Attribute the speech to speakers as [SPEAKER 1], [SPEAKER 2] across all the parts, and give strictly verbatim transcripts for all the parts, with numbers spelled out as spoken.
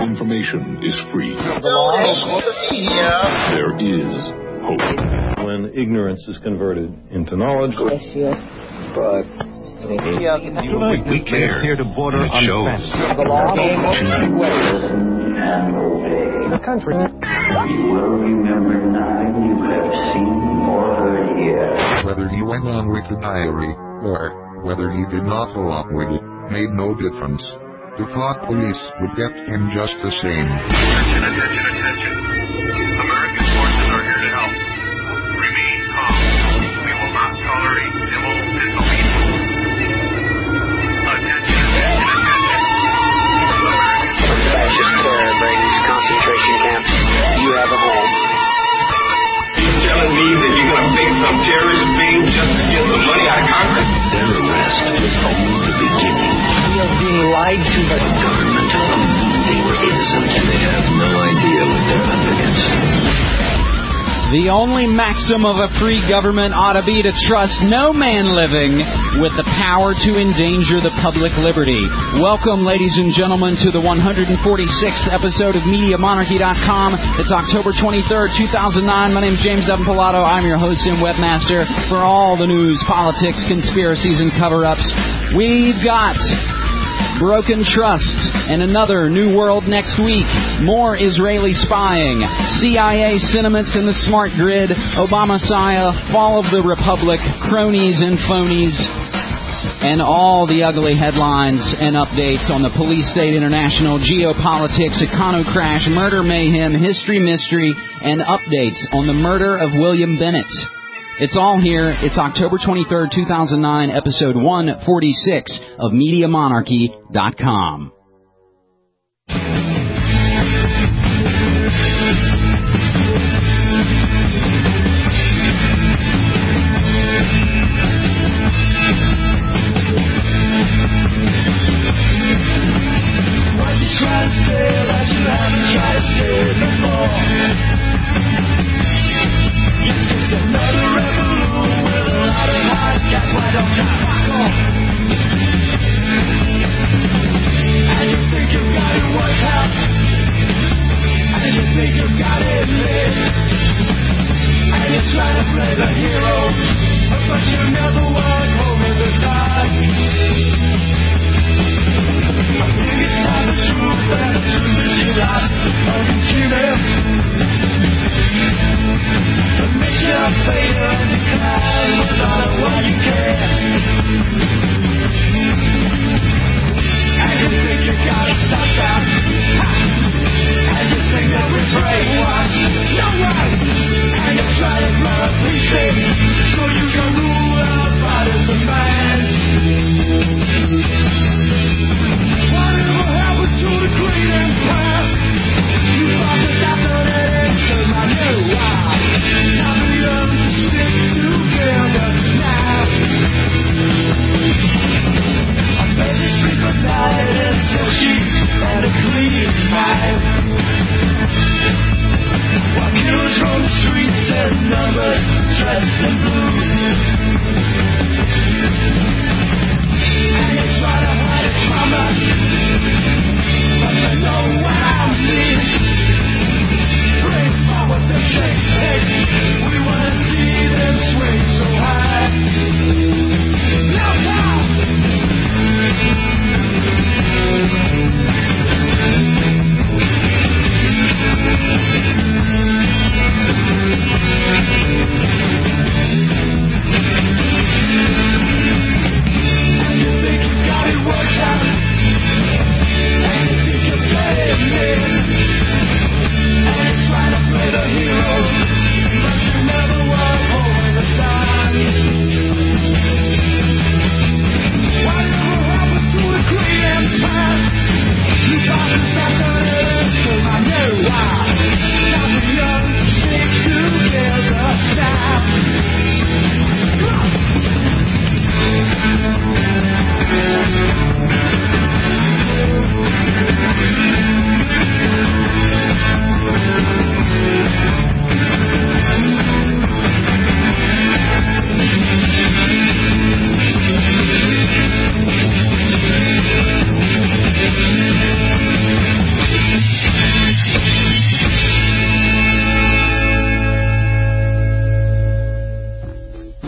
[SPEAKER 1] information is free,
[SPEAKER 2] Yeah.
[SPEAKER 1] there is hope.
[SPEAKER 3] When ignorance is converted into knowledge.
[SPEAKER 4] But
[SPEAKER 2] Tonight,
[SPEAKER 5] we care.
[SPEAKER 2] Here to border
[SPEAKER 5] It
[SPEAKER 2] on
[SPEAKER 5] shows.
[SPEAKER 4] the law
[SPEAKER 6] The country.
[SPEAKER 7] You will remember nothing you have seen or heard here.
[SPEAKER 5] Whether you went on with the diary, or whether you did not go on with it, made no difference. The thought police would get him just the same.
[SPEAKER 8] Attention, attention, attention. American forces are here to help. Remain calm. We will not tolerate civil disobedience. Attention, attention, attention.
[SPEAKER 9] Fascist terror brings concentration camps. You have a home.
[SPEAKER 8] You telling me that you're going to make some terrorist being just to get some money out of Congress?
[SPEAKER 1] Their arrest is only the beginning.
[SPEAKER 4] We are being lied to by
[SPEAKER 1] The government believed they were innocent, and they have no idea what they're up against.
[SPEAKER 10] The only maxim of a free government ought to be to trust no man living with the power to endanger the public liberty. Welcome, ladies and gentlemen, to the one hundred forty-sixth episode of Media Monarchy dot com. It's October twenty-third, two thousand nine. My name is James Evan Pilato. I'm your host and webmaster for all the news, politics, conspiracies, and cover-ups. We've got broken trust and another new world next week. More Israeli spying, C I A sentiments in the smart grid, Obama-Messiah, fall of the republic, cronies and phonies, and all the ugly headlines and updates on the police state international, geopolitics, econo crash, murder mayhem, history mystery, and updates on the murder of William Bennett. It's all here. It's October twenty-third, two thousand nine, episode one forty-six of Media Monarchy dot com.
[SPEAKER 11] What you trying to say that you haven't tried to say before? It's just another revolution with a lot of hot gas. Why don't you fuck off? And you think you got it worked out, and you think you got it lit, and you're trying to play the hero, but you never walk home in the dark. I think it's time the truth, and the truth is you lost. Oh, you kill him.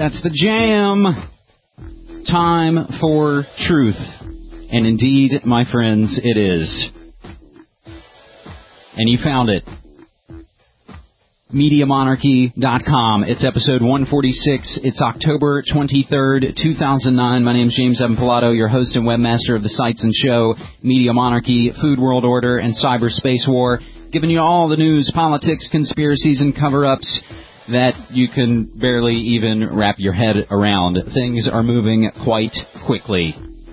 [SPEAKER 10] That's the jam. Time for truth. And indeed, my friends, it is. And you found it. Media Monarchy dot com. It's episode one forty-six. It's October twenty-third, two thousand nine. My name's James Evan Pilato, your host and webmaster of the sites and show Media Monarchy, Food World Order, and Cyberspace War, giving you all the news, politics, conspiracies, and cover-ups that you can barely even wrap your head around. Things are moving quite quickly.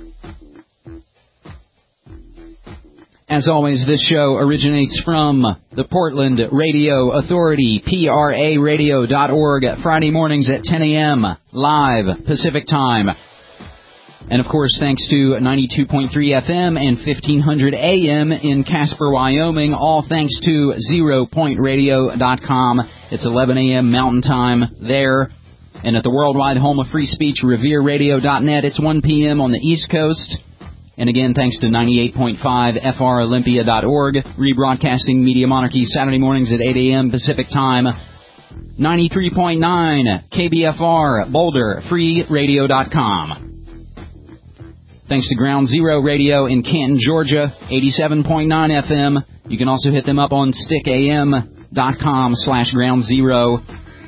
[SPEAKER 10] As always, this show originates from the Portland Radio Authority, P R A radio dot org, Friday mornings at ten a.m., live Pacific Time. And, of course, thanks to ninety-two point three F M and fifteen hundred A M in Casper, Wyoming, all thanks to zero point radio dot com. It's eleven a.m. Mountain Time there. And at the worldwide home of free speech, revere radio dot net, it's one p.m. on the East Coast. And again, thanks to ninety-eight point five F R Olympia dot org, rebroadcasting Media Monarchy Saturday mornings at eight a.m. Pacific Time. ninety-three point nine K B F R Boulder, free radio dot com. Thanks to Ground Zero Radio in Canton, Georgia, eighty-seven point nine F M. You can also hit them up on stick a m dot com slash ground zero.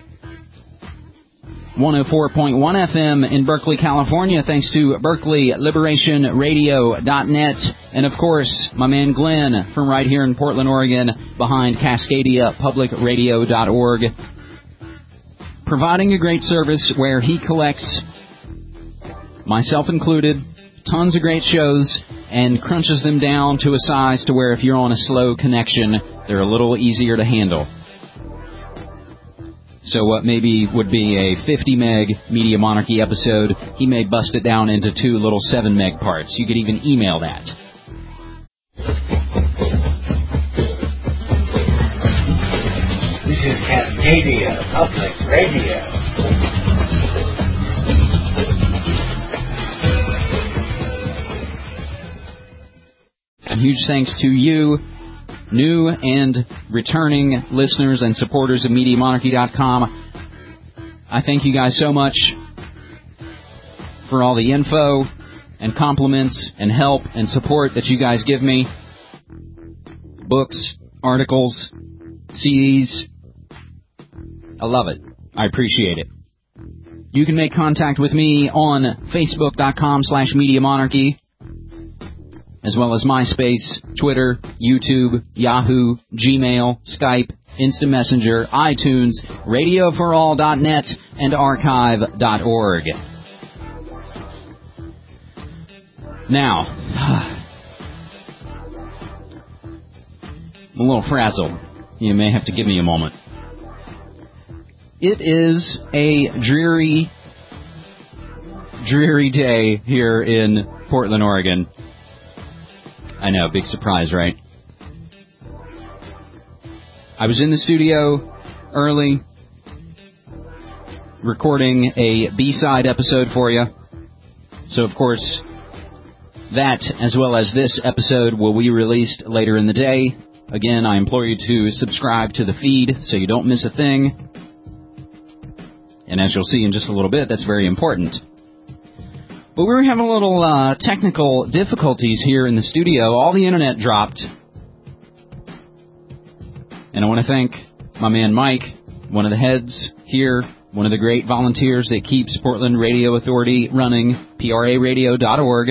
[SPEAKER 10] one oh four point one F M in Berkeley, California, thanks to Berkeley Liberation Radio dot net. And, of course, my man Glenn from right here in Portland, Oregon, behind Cascadia Public Radio dot org, providing a great service where he collects, myself included, tons of great shows and crunches them down to a size to where if you're on a slow connection, they're a little easier to handle. So what maybe would be a fifty meg Media Monarchy episode, he may bust it down into two little seven meg parts. You could even email that.
[SPEAKER 6] This is Cascadia Public Radio.
[SPEAKER 10] And huge thanks to you, new and returning listeners and supporters of Media Monarchy dot com. I thank you guys so much for all the info and compliments and help and support that you guys give me. Books, articles, C Ds. I love it. I appreciate it. You can make contact with me on Facebook dot com slash Media Monarchy, as well as MySpace, Twitter, YouTube, Yahoo, Gmail, Skype, Instant Messenger, iTunes, radio for all dot net, and archive dot org. Now, I'm a little frazzled. You may have to give me a moment. It is a dreary, dreary day here in Portland, Oregon. I know, big surprise, right? I was in the studio early, recording a B-side episode for you. So, of course, that, as well as this episode, will be released later in the day. Again, I implore you to subscribe to the feed so you don't miss a thing. And as you'll see in just a little bit, that's very important. But we were having a little uh, technical difficulties here in the studio. All the internet dropped. And I want to thank my man Mike, one of the heads here, one of the great volunteers that keeps Portland Radio Authority running, P R A radio dot org.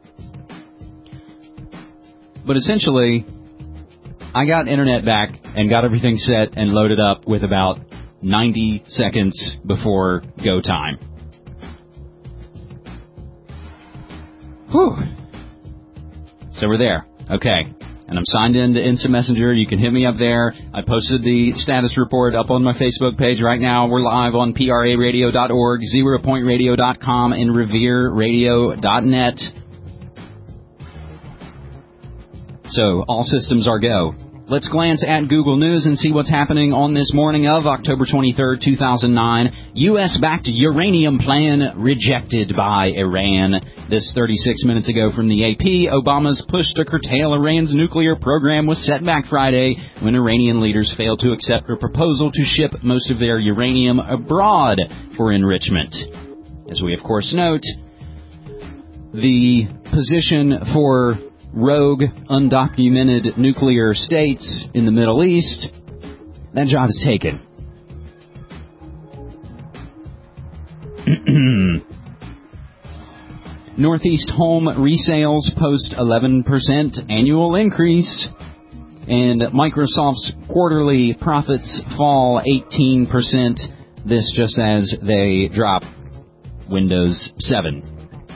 [SPEAKER 10] But essentially, I got internet back and got everything set and loaded up with about ninety seconds before go time. Whew. So we're there. Okay. And I'm signed in to Instant Messenger. You can hit me up there. I posted the status report up on my Facebook page right now. We're live on P R A radio dot org, zero point radio dot com, and revere radio dot net. So all systems are go. let's glance at Google News and see what's happening on this morning of October twenty-third, two thousand nine. U S-backed uranium plan rejected by Iran. This thirty-six minutes ago from the A P, Obama's push to curtail Iran's nuclear program was set back Friday when Iranian leaders failed to accept a proposal to ship most of their uranium abroad for enrichment. As we, of course, note, the position for rogue, undocumented nuclear states in the Middle East, that job is taken. Northeast home resales post eleven percent annual increase, and Microsoft's quarterly profits fall eighteen percent, this just as they drop Windows seven.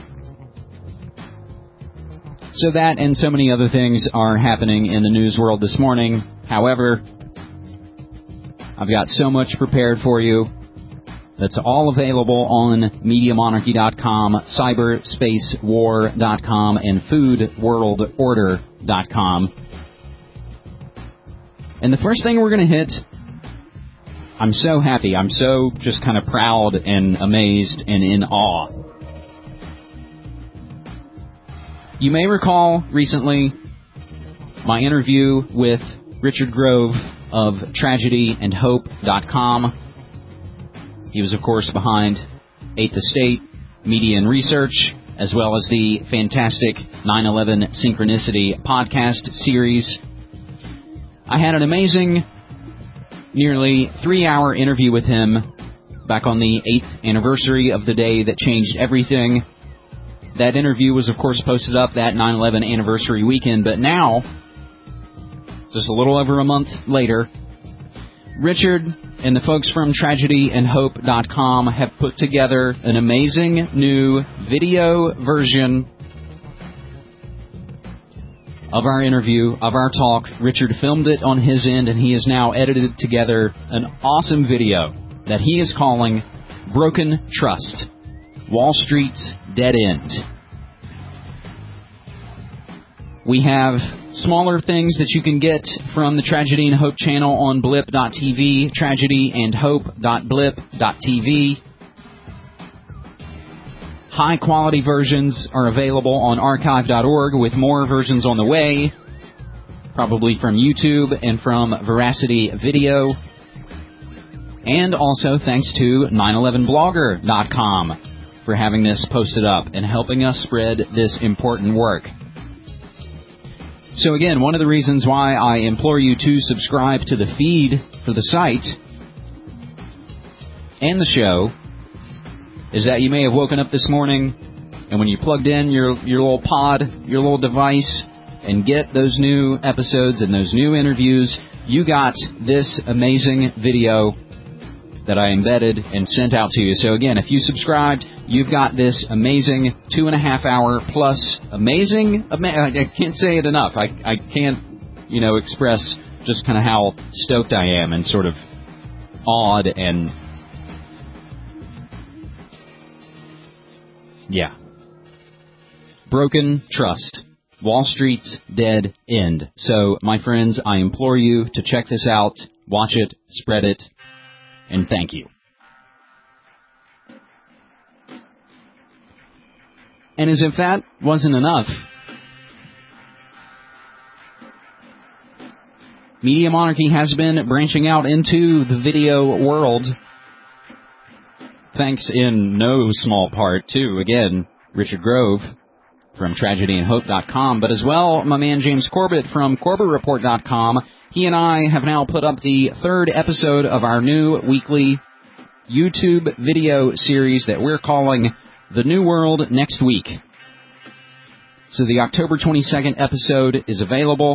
[SPEAKER 10] So that and so many other things are happening in the news world this morning. However, I've got so much prepared for you that's all available on Media Monarchy dot com, Cyberspace War dot com, and Food World Order dot com. And the first thing we're going to hit, I'm so happy, I'm so just kind of proud and amazed and in awe. You may recall recently my interview with Richard Grove of Tragedy and Hope dot com. He was, of course, behind Eighth Estate, Media and Research, as well as the fantastic nine eleven Synchronicity podcast series. I had an amazing, nearly three-hour interview with him back on the eighth anniversary of the day that changed everything. That interview was, of course, posted up that nine eleven anniversary weekend, but now, just a little over a month later, Richard and the folks from Tragedy and Hope dot com have put together an amazing new video version of our interview, of our talk. Richard filmed it on his end, and he has now edited together an awesome video that he is calling Broken Trust: Wall Street's Dead End. We have smaller things that you can get from the Tragedy and Hope channel on blip dot t v, tragedy and hope dot blip dot t v. High-quality versions are available on archive dot org, with more versions on the way, probably from YouTube and from Veracity Video. And also thanks to nine eleven blogger dot com for having this posted up and helping us spread this important work. So again, one of the reasons why I implore you to subscribe to the feed for the site and the show is that you may have woken up this morning, and when you plugged in your your little pod, your little device, and get those new episodes and those new interviews, you got this amazing video that I embedded and sent out to you. So again, if you subscribed, you've got this amazing two and a half hour plus amazing, ama- I can't say it enough. I, I can't, you know, express just kind of how stoked I am and sort of awed and, yeah. Broken Trust: Wall Street's Dead End. So, my friends, I implore you to check this out, watch it, spread it, and thank you. And as if that wasn't enough, Media Monarchy has been branching out into the video world, thanks in no small part to, again, Richard Grove from Tragedy and Hope dot com, but as well my man James Corbett from Corbett Report dot com. He and I have now put up the third episode of our new weekly YouTube video series that we're calling The New World Next Week. So the October twenty-second episode is available.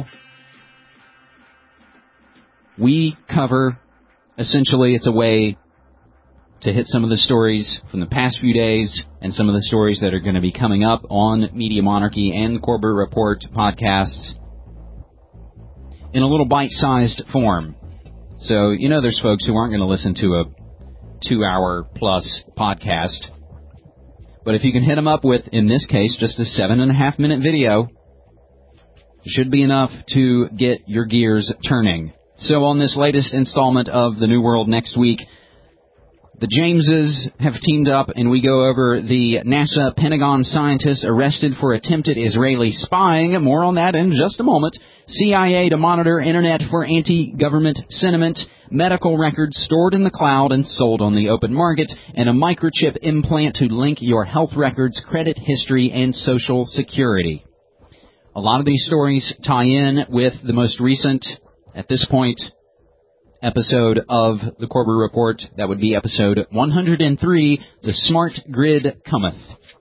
[SPEAKER 10] We cover, essentially, it's a way to hit some of the stories from the past few days and some of the stories that are going to be coming up on Media Monarchy and the Corbett Report podcasts in a little bite-sized form. So, you know, there's folks who aren't going to listen to a two-hour-plus podcast. But if you can hit them up with, in this case, just a seven-and-a-half-minute video, should be enough to get your gears turning. So on this latest installment of The New World Next Week, the Jameses have teamed up, and we go over the NASA Pentagon scientist arrested for attempted Israeli spying. More on that in just a moment. C I A to monitor Internet for anti-government sentiment, medical records stored in the cloud and sold on the open market, and a microchip implant to link your health records, credit history, and social security. A lot of these stories tie in with the most recent, at this point, episode of the Korber Report. That would be episode one hundred three, The Smart Grid Cometh.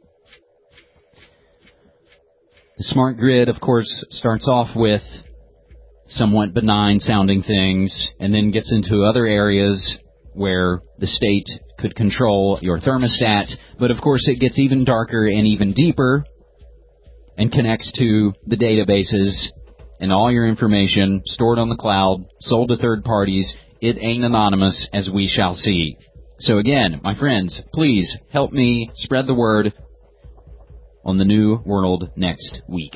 [SPEAKER 10] The Smart Grid, of course, starts off with somewhat benign-sounding things and then gets into other areas where the state could control your thermostat. But, of course, it gets even darker and even deeper and connects to the databases and all your information stored on the cloud, sold to third parties. It ain't anonymous, as we shall see. So again, my friends, please help me spread the word on the New World Next Week.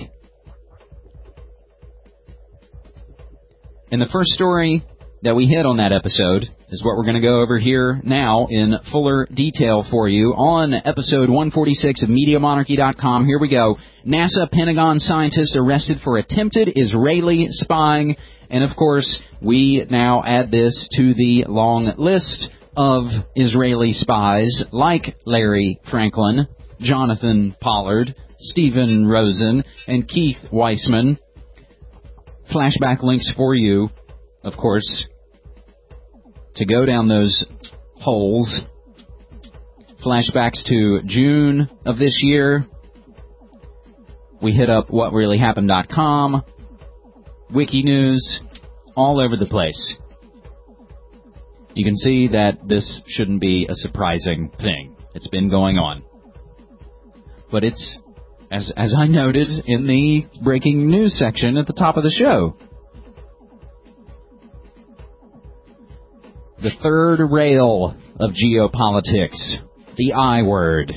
[SPEAKER 10] And the first story that we hit on that episode is what we're going to go over here now in fuller detail for you on episode one forty-six of Media Monarchy dot com. Here we go. NASA Pentagon scientist arrested for attempted Israeli spying. And, of course, we now add this to the long list of Israeli spies like Larry Franklin, Jonathan Pollard, Stephen Rosen, and Keith Weissman. Flashback links for you, of course, to go down those holes. Flashbacks to June of this year. We hit up what really happened dot com, Wiki News, all over the place. You can see that this shouldn't be a surprising thing. It's been going on. But it's, as as I noted in the breaking news section at the top of the show, the third rail of geopolitics, the I word.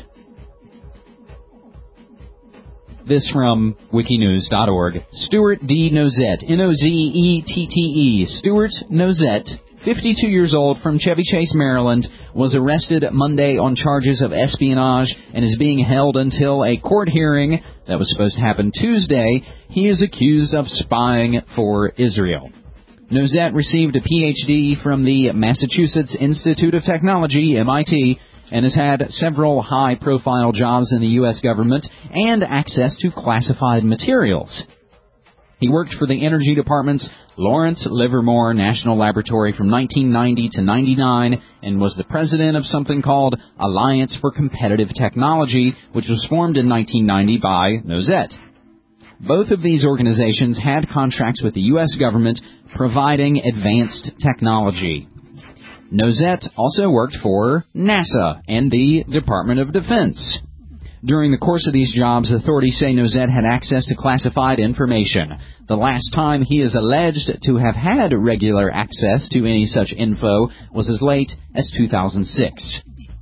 [SPEAKER 10] This from wiki news dot org. Stuart D. Nozette, N O Z E T T E. Stuart Nozette, fifty-two years old, from Chevy Chase, Maryland, was arrested Monday on charges of espionage and is being held until a court hearing that was supposed to happen Tuesday. He is accused of spying for Israel. Nozette received a P H D from the Massachusetts Institute of Technology, M I T, and has had several high-profile jobs in the U S government and access to classified materials. He worked for the Energy Department's Lawrence Livermore National Laboratory from nineteen ninety to ninety-nine and was the president of something called Alliance for Competitive Technology, which was formed in nineteen ninety by Nozette. Both of these organizations had contracts with the U S government providing advanced technology. Nozette also worked for NASA and the Department of Defense. During the course of these jobs, authorities say Nozette had access to classified information. The last time he is alleged to have had regular access to any such info was as late as two thousand six.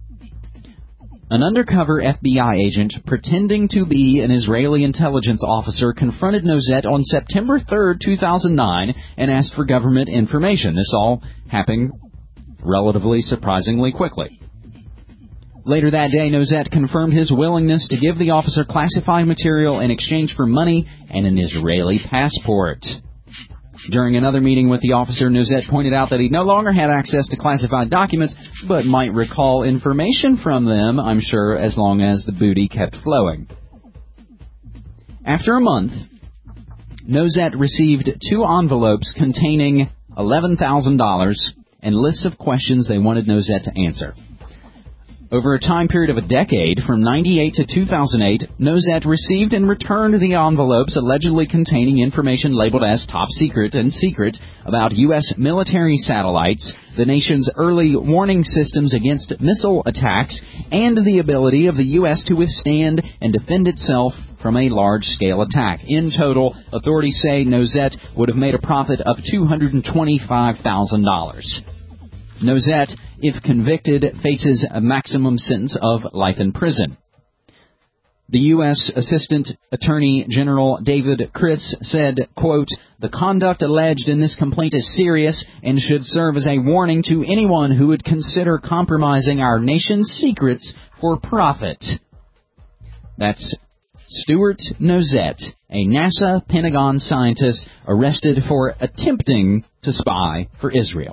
[SPEAKER 10] An undercover F B I agent pretending to be an Israeli intelligence officer confronted Nozette on September third, two thousand nine, and asked for government information. This all happened relatively surprisingly quickly. Later that day, Nozette confirmed his willingness to give the officer classified material in exchange for money and an Israeli passport. During another meeting with the officer, Nozette pointed out that he no longer had access to classified documents, but might recall information from them, I'm sure, as long as the booty kept flowing. After a month, Nozette received two envelopes containing eleven thousand dollars and lists of questions they wanted Nozette to answer. Over a time period of a decade, from ninety-eight to two thousand eight, Nozette received and returned the envelopes allegedly containing information labeled as top secret and secret about U S military satellites, the nation's early warning systems against missile attacks, and the ability of the U S to withstand and defend itself from a large-scale attack. In total, authorities say Nozette would have made a profit of two hundred twenty-five thousand dollars. Nozette, if convicted, faces a maximum sentence of life in prison. The U S. Assistant Attorney General David Criss said, quote, "The conduct alleged in this complaint is serious and should serve as a warning to anyone who would consider compromising our nation's secrets for profit." That's Stuart Nozet, a NASA Pentagon scientist arrested for attempting to spy for Israel.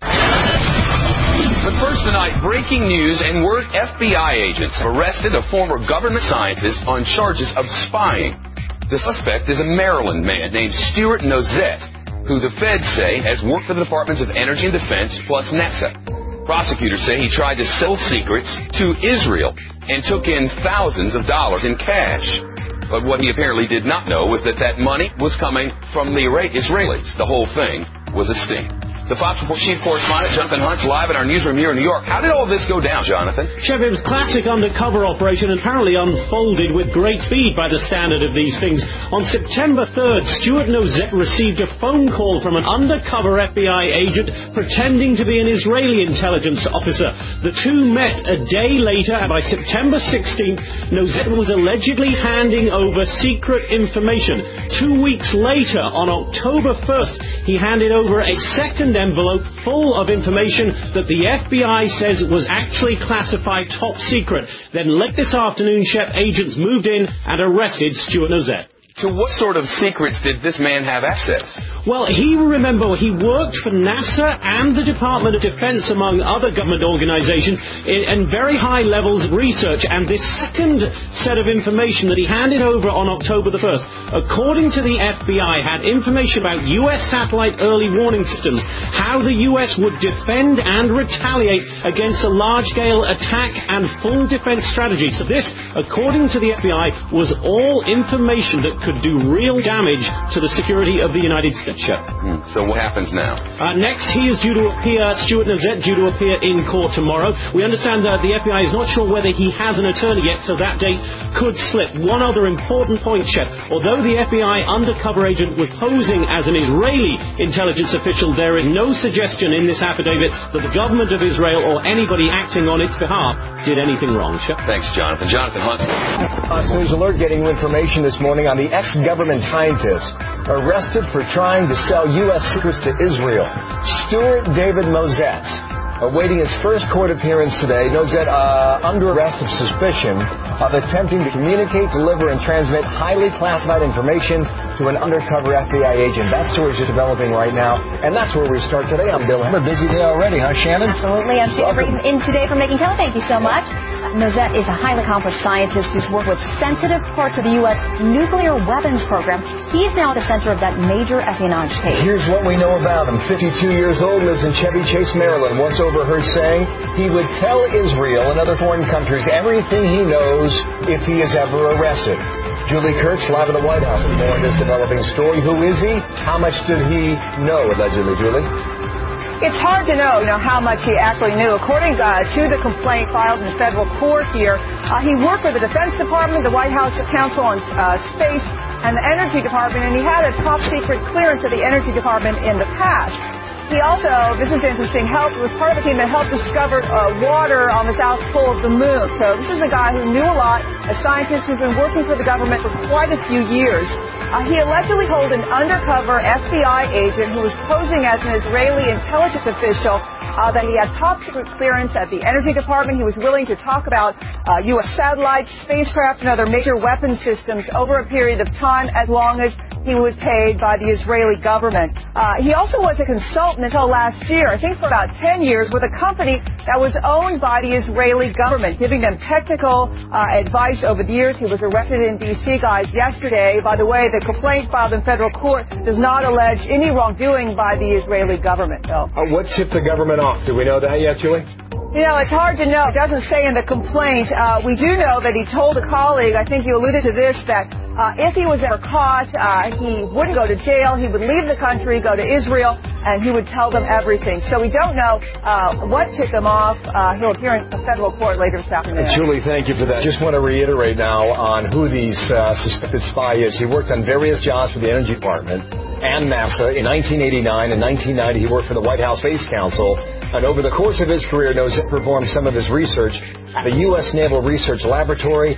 [SPEAKER 12] But first tonight, breaking news and word F B I agents have arrested a former government scientist on charges of spying. The suspect is a Maryland man named Stuart Nozet, who the feds say has worked for the Departments of Energy and Defense plus NASA. Prosecutors say he tried to sell secrets to Israel and took in thousands of dollars in cash. But what he apparently did not know was that that money was coming from the Israelis. The whole thing was a sting. The Fox Report chief correspondent, Jonathan Hunt's live in our newsroom here in New York. How did all this go down, Jonathan?
[SPEAKER 13] Chef, it was classic undercover operation and apparently unfolded with great speed by the standard of these things. On September third, Stuart Nozet received a phone call from an undercover F B I agent pretending to be an Israeli intelligence officer. The two met a day later, and by September sixteenth, Nozet was allegedly handing over secret information. Two weeks later, on October first, he handed over a second envelope full of information that the F B I says was actually classified top secret. Then late this afternoon, Shep, agents moved in and arrested Stuart Nozet.
[SPEAKER 12] To what sort of secrets did this man have access?
[SPEAKER 13] Well, he, remember, he worked for NASA and the Department of Defense, among other government organizations, in, in very high levels of research. And this second set of information that he handed over on October the first, according to the F B I, had information about U S satellite early warning systems, how the U S would defend and retaliate against a large-scale attack and full defense strategy. So this, according to the F B I, was all information that could do real damage to the security of the United States.
[SPEAKER 12] Hmm. So what happens now?
[SPEAKER 13] Uh, next, he is due to appear, Stuart Nozet, due to appear in court tomorrow. We understand that the F B I is not sure whether he has an attorney yet, so that date could slip. One other important point, Chef. Although the F B I undercover agent was posing as an Israeli intelligence official, there is no suggestion in this affidavit that the government of Israel or anybody acting on its behalf did anything wrong, Chef.
[SPEAKER 12] Thanks, Jonathan. Jonathan Hunt.
[SPEAKER 14] Fox News Alert getting you information this morning on the ex-government scientist arrested for trying to sell U S secrets to Israel. Stuart David Nozet, awaiting his first court appearance today. Nozet uh, under arrest of suspicion of attempting to communicate, deliver, and transmit highly classified information to an undercover F B I agent. That story's just developing right now, and that's where we start today. I'm Bill Hammer. Busy day already, huh, Shannon?
[SPEAKER 15] Absolutely. I'm Shannon in today for Making Tell. Thank you so much. Nozet is a highly accomplished scientist who's worked with sensitive parts of the U S nuclear weapons program. He's now at the center of that major espionage case.
[SPEAKER 14] Here's what we know about him. fifty-two years old, lives in Chevy Chase, Maryland. Once overheard saying he would tell Israel and other foreign countries everything he knows if he is ever arrested. Julie Kurtz, live in the White House with more on this developing story. Who is he? How much did he know, allegedly, Julie?
[SPEAKER 16] It's hard to know, you know, how much he actually knew. According uh, to the complaint filed in federal court here, uh, he worked for the Defense Department, the White House Council on uh, Space, and the Energy Department, and he had a top secret clearance at the Energy Department in the past. He also, this is interesting, helped, was part of a team that helped discover uh, water on the south pole of the moon. So this is a guy who knew a lot, a scientist who's been working for the government for quite a few years. Uh, he allegedly held an undercover F B I agent who was posing as an Israeli intelligence official, uh, that he had top secret clearance at the Energy Department. He was willing to talk about uh, U S satellites, spacecraft, and other major weapon systems over a period of time as long as he was paid by the Israeli government. Uh, he also was a consultant until last year, I think for about ten years, with a company that was owned by the Israeli government, giving them technical uh, advice over the years. He was arrested in D C, guys, yesterday. By the way, the complaint filed in federal court does not allege any wrongdoing by the Israeli government, though.
[SPEAKER 14] Uh, what tipped the government off? Do we know that yet, Julie?
[SPEAKER 16] You know, it's hard to know. It doesn't say in the complaint. Uh, we do know that he told a colleague, I think you alluded to this, that uh, if he was ever caught, uh, he wouldn't go to jail. He would leave the country, go to Israel, and he would tell them everything. So we don't know uh, what tipped him off. Uh, he'll appear in a federal court later this afternoon.
[SPEAKER 14] Uh, Julie, thank you for that. Just want to reiterate now on who these uh, suspected spy is. He worked on various jobs for the Energy Department and NASA. In nineteen eighty-nine and nineteen ninety, he worked for the White House Space Council. And over the course of his career, Nozet performed some of his research at the U S Naval Research Laboratory and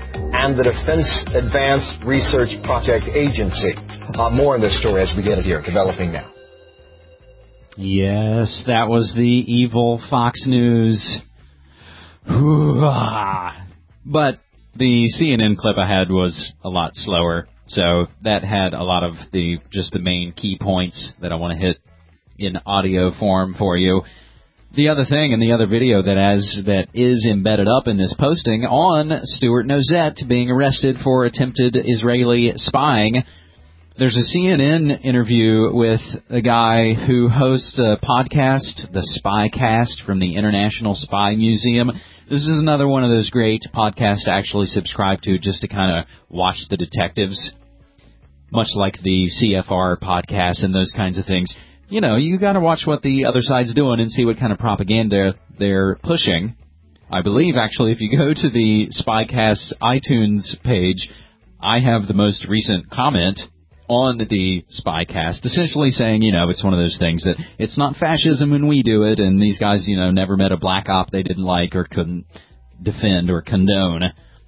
[SPEAKER 14] and the Defense Advanced Research Project Agency. Uh, more on this story as we get it here, developing now.
[SPEAKER 10] Yes, that was the evil Fox News. But the C N N clip I had was a lot slower, so that had a lot of the just the main key points that I want to hit in audio form for you. The other thing in the other video that as that is embedded up in this posting on Stuart Nozet being arrested for attempted Israeli spying. There's a C N N interview with a guy who hosts a podcast, the Spycast from the International Spy Museum. This is another one of those great podcasts to actually subscribe to just to kind of watch the detectives, much like the C F R podcast and those kinds of things. You know, you got to watch what the other side's doing and see what kind of propaganda they're pushing. I believe, actually, if you go to the Spycast iTunes page, I have the most recent comment on the Spycast, essentially saying, you know, it's one of those things that it's not fascism when we do it, and these guys, you know, never met a black op they didn't like or couldn't defend or condone.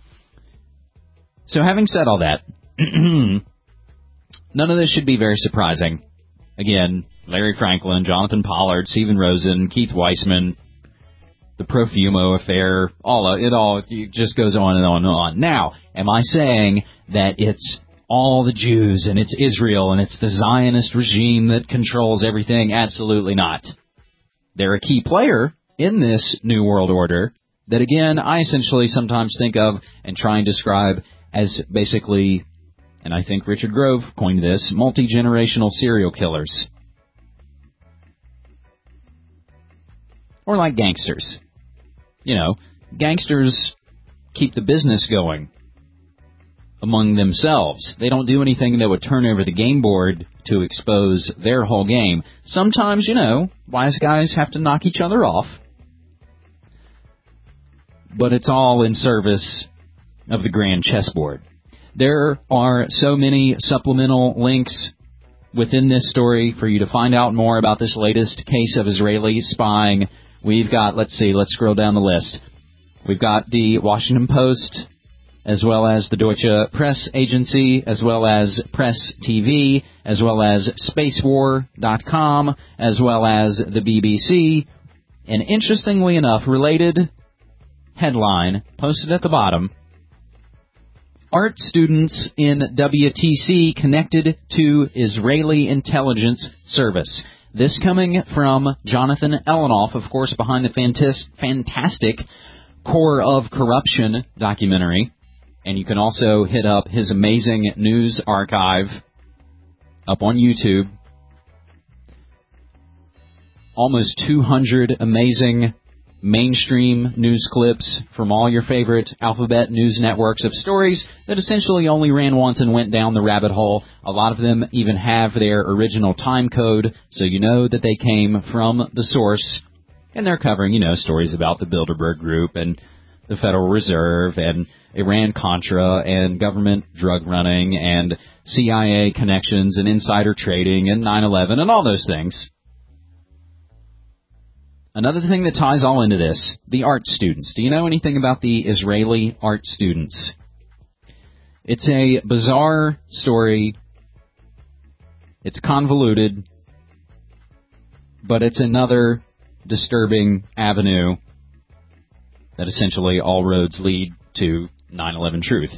[SPEAKER 10] So having said all that, none of this should be very surprising. Again, Larry Franklin, Jonathan Pollard, Stephen Rosen, Keith Weissman, the Profumo affair, all of, it all it just goes on and on and on. Now, am I saying that it's all the Jews and it's Israel and it's the Zionist regime that controls everything? Absolutely not. They're a key player in this New World Order that, again, I essentially sometimes think of and try and describe as basically, and I think Richard Grove coined this, multi-generational serial killers. Or like gangsters. You know, gangsters keep the business going among themselves. They don't do anything that would turn over the game board to expose their whole game. Sometimes, you know, wise guys have to knock each other off. But it's all in service of the grand chessboard. There are so many supplemental links within this story for you to find out more about this latest case of Israeli spying. We've got, let's see, let's scroll down the list. We've got the Washington Post, as well as the Deutsche Press Agency, as well as Press T V, as well as space war dot com, as well as the B B C. And interestingly enough, related headline posted at the bottom, art students in W T C connected to Israeli intelligence service. This coming from Jonathan Elenoff, of course, behind the fantas- fantastic Core of Corruption documentary. And you can also hit up his amazing news archive up on YouTube. Almost two hundred amazing mainstream news clips from all your favorite alphabet news networks of stories that essentially only ran once and went down the rabbit hole. A lot of them even have their original time code, so you know that they came from the source. And they're covering, you know, stories about the Bilderberg Group and the Federal Reserve and Iran-Contra and government drug running and C I A connections and insider trading and nine eleven and all those things. Another thing that ties all into this, the art students. Do you know anything about the Israeli art students? It's a bizarre story. It's convoluted, but it's another disturbing avenue that essentially all roads lead to nine eleven truth.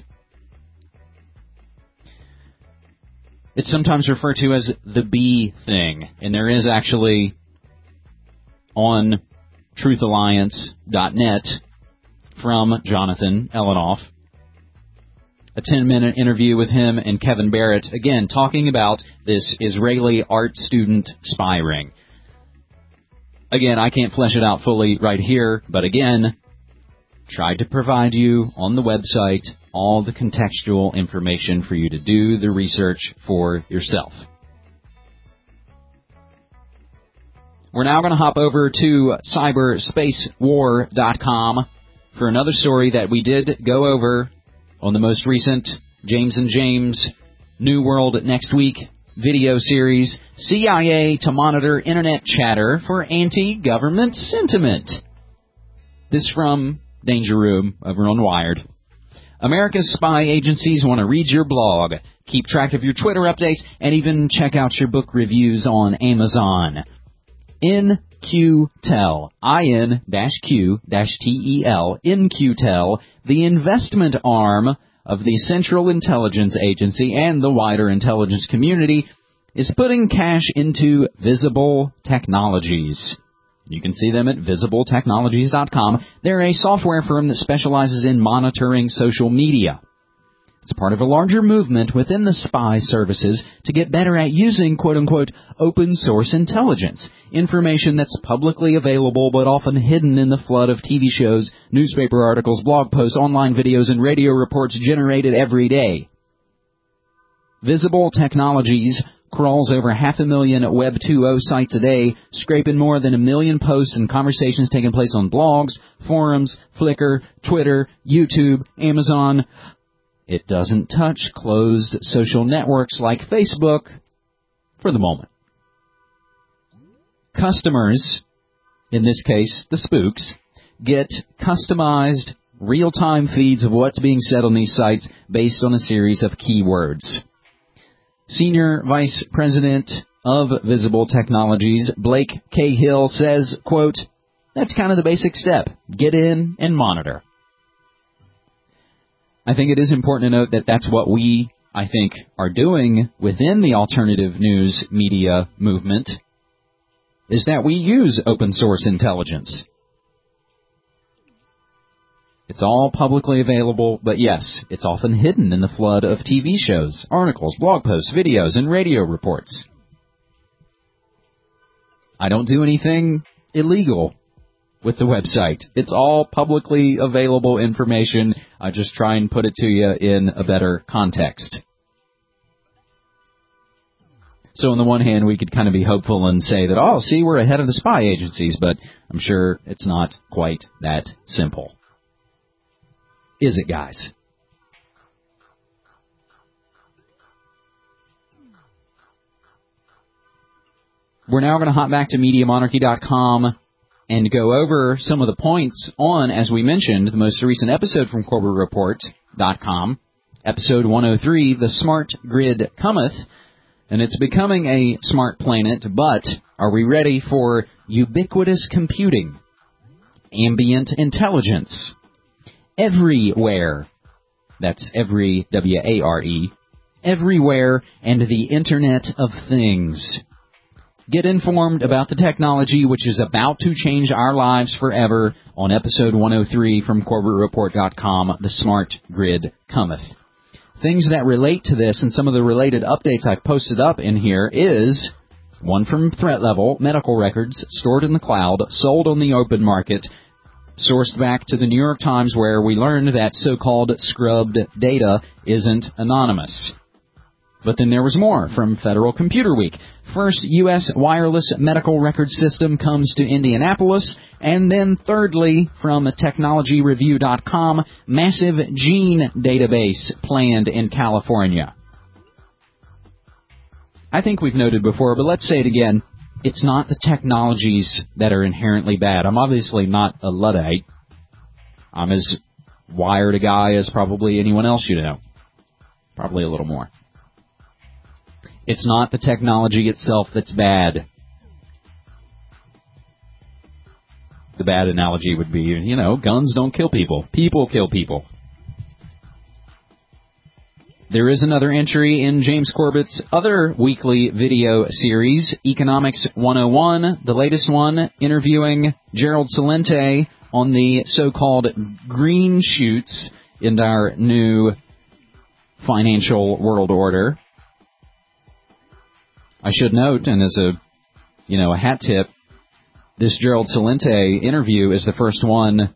[SPEAKER 10] It's sometimes referred to as the B thing, and there is actually on truth alliance dot net from Jonathan Elenoff a ten-minute interview with him and Kevin Barrett, again, talking about this Israeli art student spy ring. Again, I can't flesh it out fully right here, but again, tried to provide you on the website all the contextual information for you to do the research for yourself. We're now going to hop over to cyber space war dot com for another story that we did go over on the most recent James and James New World Next Week video series, C I A to monitor internet chatter for anti-government sentiment. This from Danger Room over on Wired. America's spy agencies want to read your blog, keep track of your Twitter updates, and even check out your book reviews on Amazon. In-Q-Tel, I N Q T E L, In-Q-Tel, the investment arm of the Central Intelligence Agency and the wider intelligence community, is putting cash into Visible Technologies. You can see them at visible technologies dot com. They're a software firm that specializes in monitoring social media. It's part of a larger movement within the spy services to get better at using, quote-unquote, open-source intelligence, information that's publicly available but often hidden in the flood of T V shows, newspaper articles, blog posts, online videos, and radio reports generated every day. Visible Technologies crawls over half a million Web two point oh sites a day, scraping more than a million posts and conversations taking place on blogs, forums, Flickr, Twitter, YouTube, Amazon. It doesn't touch closed social networks like Facebook for the moment. Customers, in this case the spooks, get customized real-time feeds of what's being said on these sites based on a series of keywords. Senior Vice President of Visible Technologies, Blake Cahill, says, quote, that's kind of the basic step. Get in and monitor. I think it is important to note that that's what we, I think, are doing within the alternative news media movement, is that we use open source intelligence. It's all publicly available, but yes, it's often hidden in the flood of T V shows, articles, blog posts, videos, and radio reports. I don't do anything illegal with the website. It's all publicly available information. I just try and put it to you in a better context. So on the one hand, we could kind of be hopeful and say that, oh, see, we're ahead of the spy agencies, but I'm sure it's not quite that simple. Is it, guys? We're now going to hop back to Media Monarchy dot com and go over some of the points on, as we mentioned, the most recent episode from Corbett Report dot com, episode one oh three, The Smart Grid Cometh, and it's becoming a smart planet, but are we ready for ubiquitous computing, ambient intelligence, everywhere, that's every, W A R E, everywhere, and the Internet of Things? Get informed about the technology which is about to change our lives forever on episode one oh three from Corbett Report dot com, The Smart Grid Cometh. Things that relate to this and some of the related updates I've posted up in here is one from Threat Level, medical records stored in the cloud, sold on the open market, sourced back to the New York Times, where we learned that so-called scrubbed data isn't anonymous. But then there was more from Federal Computer Week. First, U S wireless medical record system comes to Indianapolis. And then thirdly, from technology review dot com, massive gene database planned in California. I think we've noted before, but let's say it again. It's not the technologies that are inherently bad. I'm obviously not a Luddite. I'm as wired a guy as probably anyone else you know. Probably a little more. It's not the technology itself that's bad. The bad analogy would be, you know, guns don't kill people. People kill people. There is another entry in James Corbett's other weekly video series, Economics one oh one, the latest one, interviewing Gerald Celente on the so-called green shoots in our new financial world order. I should note, and as a, you know, a hat tip, this Gerald Celente interview is the first one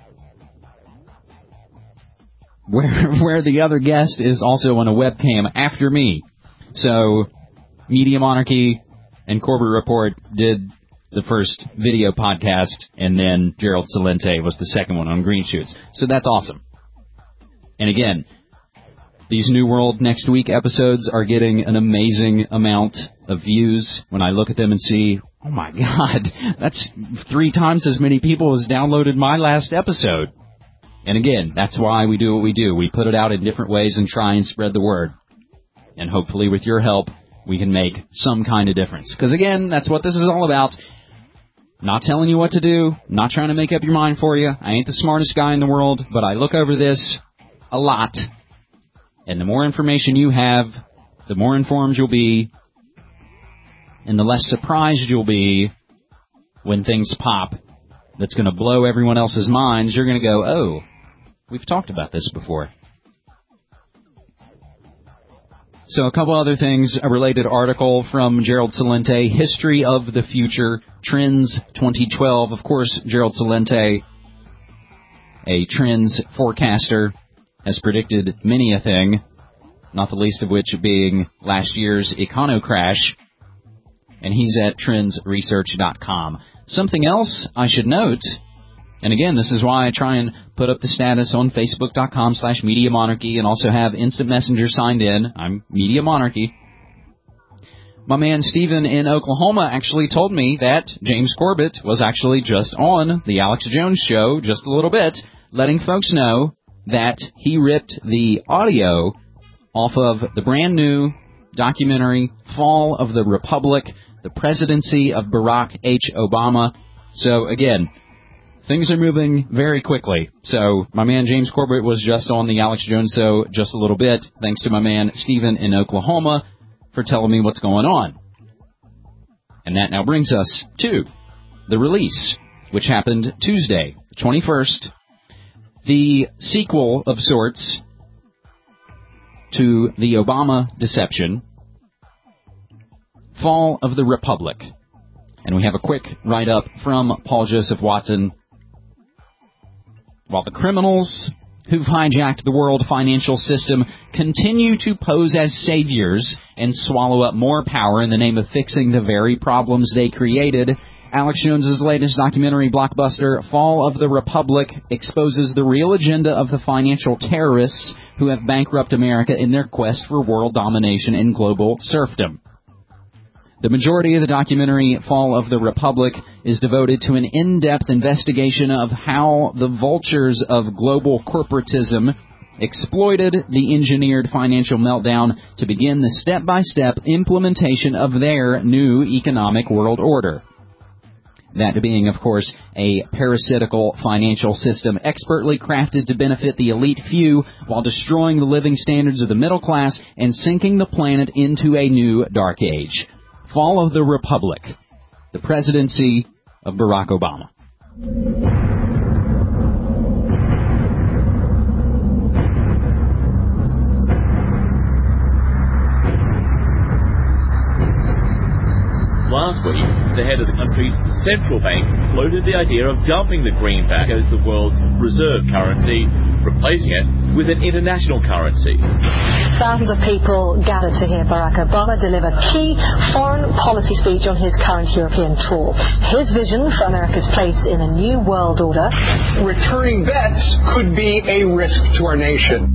[SPEAKER 10] where where the other guest is also on a webcam after me. So, Media Monarchy and Corbett Report did the first video podcast, and then Gerald Celente was the second one on green shoots. So that's awesome. And again, these New World Next Week episodes are getting an amazing amount of views when I look at them and see, oh my God, that's three times as many people as downloaded my last episode. And again, that's why we do what we do. We put it out in different ways and try and spread the word. And hopefully with your help, we can make some kind of difference. Because again, that's what this is all about. Not telling you what to do, not trying to make up your mind for you. I ain't the smartest guy in the world, but I look over this a lot. And the more information you have, the more informed you'll be, and the less surprised you'll be when things pop that's going to blow everyone else's minds. You're going to go, oh, we've talked about this before. So a couple other things, a related article from Gerald Celente, History of the Future, Trends twenty twelve. Of course, Gerald Celente, a trends forecaster, has predicted many a thing, not the least of which being last year's econo crash, and he's at trends research dot com. Something else I should note, and again, this is why I try and put up the status on facebook.com slash Media Monarchy and also have Instant Messenger signed in. I'm Media Monarchy. My man Steven in Oklahoma actually told me that James Corbett was actually just on the Alex Jones show just a little bit, letting folks know that he ripped the audio off of the brand new documentary Fall of the Republic, the presidency of Barack H. Obama. So again, things are moving very quickly. So my man James Corbett was just on the Alex Jones show just a little bit. Thanks to my man Steven in Oklahoma for telling me what's going on. And that now brings us to the release, which happened Tuesday, the twenty-first. The sequel of sorts to the Obama deception, Fall of the Republic. And we have a quick write-up from Paul Joseph Watson. While the criminals who've hijacked the world financial system continue to pose as saviors and swallow up more power in the name of fixing the very problems they created, Alex Jones's latest documentary blockbuster, Fall of the Republic, exposes the real agenda of the financial terrorists who have bankrupted America in their quest for world domination and global serfdom. The majority of the documentary, Fall of the Republic, is devoted to an in-depth investigation of how the vultures of global corporatism exploited the engineered financial meltdown to begin the step-by-step implementation of their new economic world order. That being, of course, a parasitical financial system expertly crafted to benefit the elite few while destroying the living standards of the middle class and sinking the planet into a new dark age. Fall of the Republic, the presidency of Barack Obama.
[SPEAKER 17] Last week, the head of the country's central bank floated the idea of dumping the greenback as the world's reserve currency, replacing it with an international currency.
[SPEAKER 18] Thousands of people gathered to hear Barack Obama deliver key foreign policy speech on his current European tour. His vision for America's place in a new world order.
[SPEAKER 19] Returning bets could be a risk to our nation.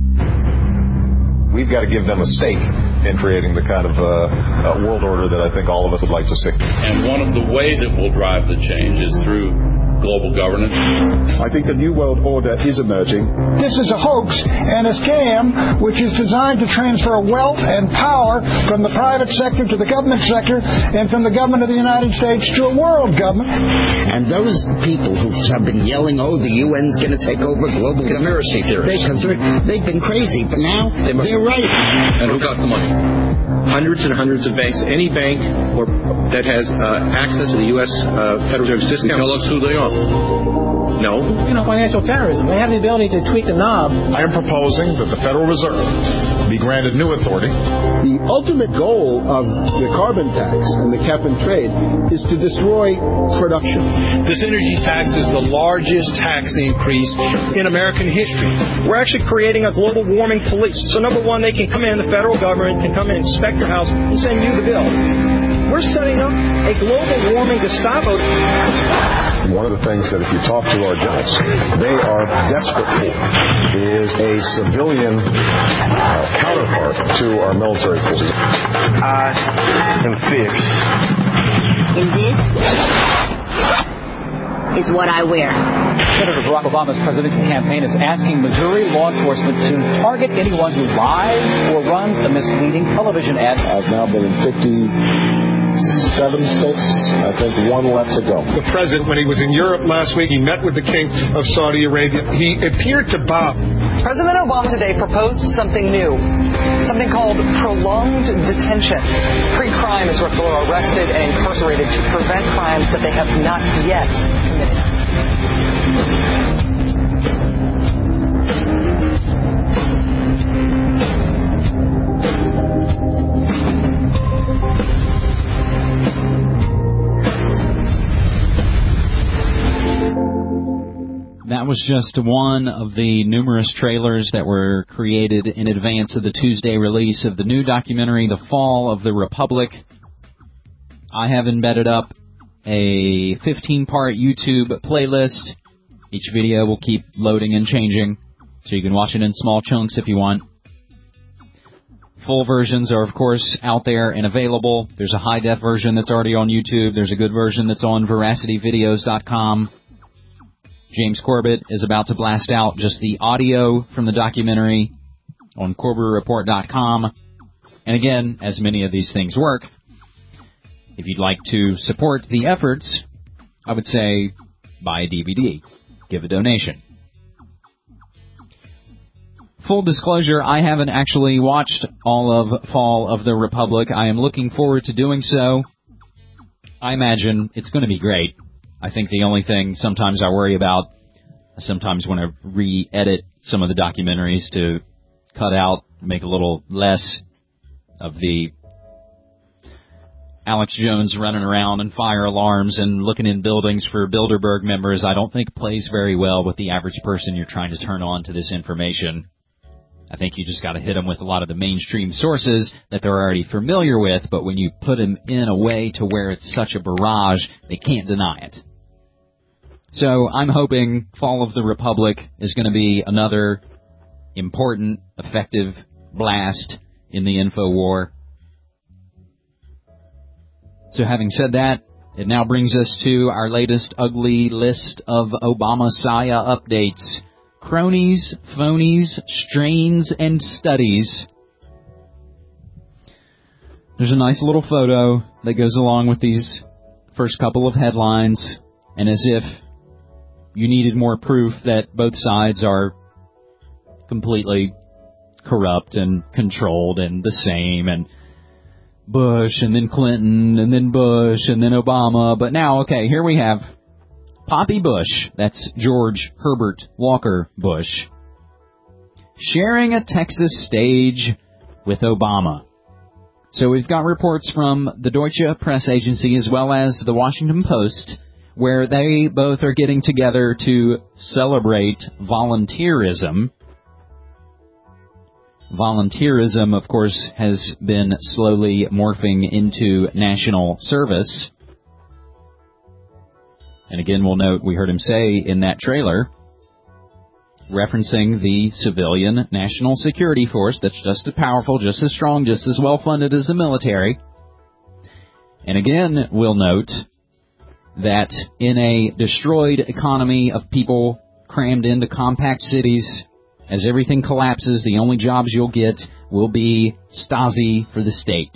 [SPEAKER 20] We've got to give them a stake in creating the kind of uh, uh, world order that I think all of us would like to see.
[SPEAKER 21] And one of the ways it will drive the change is through global governance.
[SPEAKER 22] I think the New World Order is emerging.
[SPEAKER 23] This is a hoax and a scam which is designed to transfer wealth and power from the private sector to the government sector and from the government of the United States to a world government.
[SPEAKER 24] And those people who have been yelling, oh, the U N's going to take over global
[SPEAKER 21] conspiracy theories.
[SPEAKER 24] They, they've been crazy, but now they must, they're right.
[SPEAKER 21] And who got the money? Hundreds and hundreds of banks. Any bank or that has uh, access to the U S uh, Federal Reserve System. Tell us who they are. No.
[SPEAKER 25] You know, financial terrorism. They have the ability to tweak the knob.
[SPEAKER 20] I am proposing that the Federal Reserve be granted new authority.
[SPEAKER 22] The ultimate goal of the carbon tax and the cap and trade is to destroy production.
[SPEAKER 19] This energy tax is the largest tax increase in American history. We're actually creating a global warming police. So number one, they can come in, the federal government can come in and inspect your house and send you the bill. We're setting up a global warming Gestapo.
[SPEAKER 20] One of the things that if you talk to our generals, they are desperate for is a civilian uh, counterpart to our military forces.
[SPEAKER 26] I am fierce.
[SPEAKER 27] And this
[SPEAKER 2] is what I wear.
[SPEAKER 3] Senator Barack Obama's presidential campaign is asking Missouri law enforcement to target anyone who lies or runs a misleading television ad.
[SPEAKER 20] I've now been in fifty-seven states. I think one left to go.
[SPEAKER 19] The president, when he was in Europe last week, he met with the king of Saudi Arabia. He appeared to bow.
[SPEAKER 5] President Obama today proposed something new, something called prolonged detention. Pre-crime is where people are arrested and incarcerated to prevent crimes that they have not yet committed.
[SPEAKER 10] That was just one of the numerous trailers that were created in advance of the Tuesday release of the new documentary, The Fall of the Republic. I have embedded up a fifteen-part YouTube playlist. Each video will keep loading and changing, so you can watch it in small chunks if you want. Full versions are, of course, out there and available. There's a high-def version that's already on YouTube. There's a good version that's on veracity videos dot com. James Corbett is about to blast out just the audio from the documentary on Corber Report dot com. And again, as many of these things work, if you'd like to support the efforts, I would say buy a D V D. Give a donation. Full disclosure, I haven't actually watched all of Fall of the Republic. I am looking forward to doing so. I imagine it's going to be great. I think the only thing sometimes I worry about, I sometimes want to re-edit some of the documentaries to cut out, make a little less of the Alex Jones running around and fire alarms and looking in buildings for Bilderberg members. I don't think plays very well with the average person you're trying to turn on to this information. I think you just got to hit them with a lot of the mainstream sources that they're already familiar with, but when you put them in a way to where it's such a barrage, they can't deny it. So I'm hoping Fall of the Republic is going to be another important, effective blast in the info war. So having said that, it now brings us to our latest ugly list of Obama-Saya updates. Cronies, phonies, strains, and studies. There's a nice little photo that goes along with these first couple of headlines, and as if you needed more proof that both sides are completely corrupt and controlled and the same, and Bush, and then Clinton, and then Bush, and then Obama. But now, okay, here we have Poppy Bush, that's George Herbert Walker Bush, sharing a Texas stage with Obama. So we've got reports from the Deutsche Press Agency as well as the Washington Post, where they both are getting together to celebrate volunteerism. Volunteerism, of course, has been slowly morphing into national service. And again, we'll note, we heard him say in that trailer, referencing the civilian national security force that's just as powerful, just as strong, just as well-funded as the military. And again, we'll note that in a destroyed economy of people crammed into compact cities, as everything collapses, the only jobs you'll get will be Stasi for the state.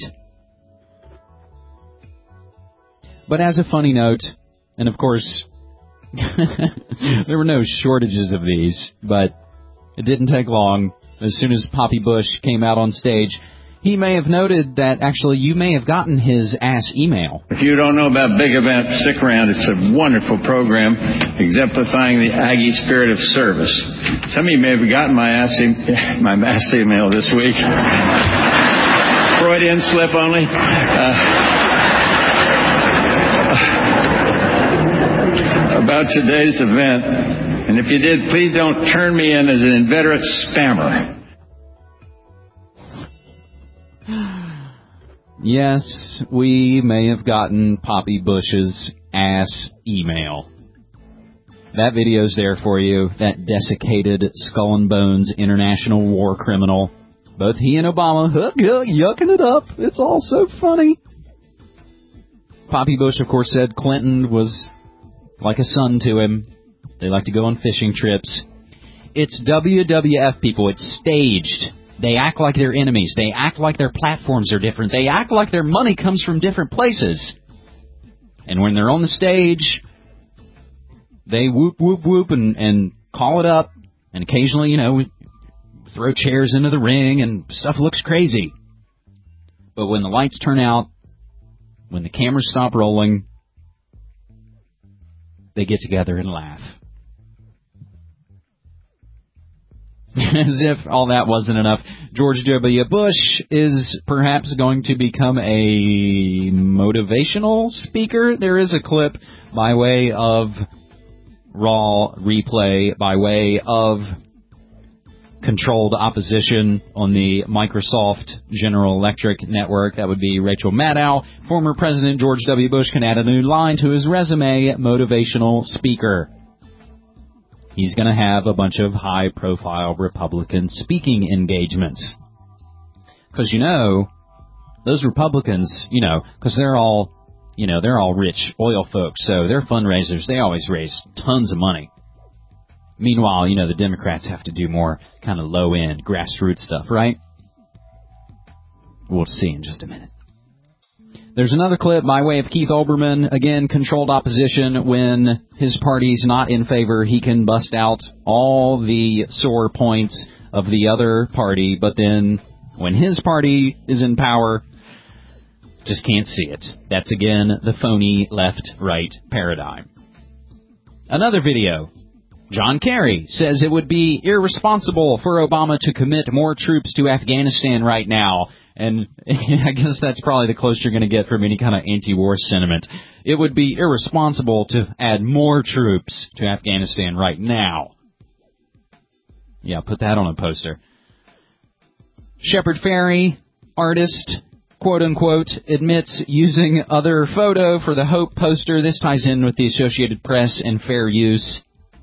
[SPEAKER 10] But as a funny note, and of course, there were no shortages of these, but it didn't take long. As soon as Poppy Bush came out on stage, he may have noted that actually you may have gotten his ass email.
[SPEAKER 7] If you don't know about Big Event, stick around. It's a wonderful program exemplifying the Aggie spirit of service. Some of you may have gotten my ass, e- my ass email this week. Freudian slip only. Uh, about today's event, and if you did, please don't turn me in as an inveterate spammer.
[SPEAKER 10] Yes, we may have gotten Poppy Bush's ass email. That video's there for you, that desiccated Skull and Bones international war criminal. Both he and Obama, yucking it up. It's all so funny. Poppy Bush, of course, said Clinton was like a son to him. They like to go on fishing trips. It's W W F, people. It's staged. They act like they're enemies. They act like their platforms are different. They act like their money comes from different places. And when they're on the stage, they whoop, whoop, whoop and, and call it up. And occasionally, you know, throw chairs into the ring and stuff looks crazy. But when the lights turn out, when the cameras stop rolling, they get together and laugh. As if all that wasn't enough, George W. Bush is perhaps going to become a motivational speaker. There is a clip by way of raw replay, by way of controlled opposition on the Microsoft General Electric network. That would be Rachel Maddow. Former President George W. Bush can add a new line to his resume, motivational speaker. He's going to have a bunch of high-profile Republican speaking engagements. Because, you know, those Republicans, you know, because they're all, you know, they're all rich oil folks, so their fundraisers, they always raise tons of money. Meanwhile, you know, the Democrats have to do more kind of low-end, grassroots stuff, right? We'll see in just a minute. There's another clip by way of Keith Olbermann. Again, controlled opposition. When his party's not in favor, he can bust out all the sore points of the other party. But then when his party is in power, just can't see it. That's, again, the phony left-right paradigm. Another video. John Kerry says it would be irresponsible for Obama to commit more troops to Afghanistan right now. And I guess that's probably the closest you're going to get from any kind of anti-war sentiment. It would be irresponsible to add more troops to Afghanistan right now. Yeah, put that on a poster. Shepard Fairey, artist, quote-unquote, admits using other photo for the Hope poster. This ties in with the Associated Press and fair use.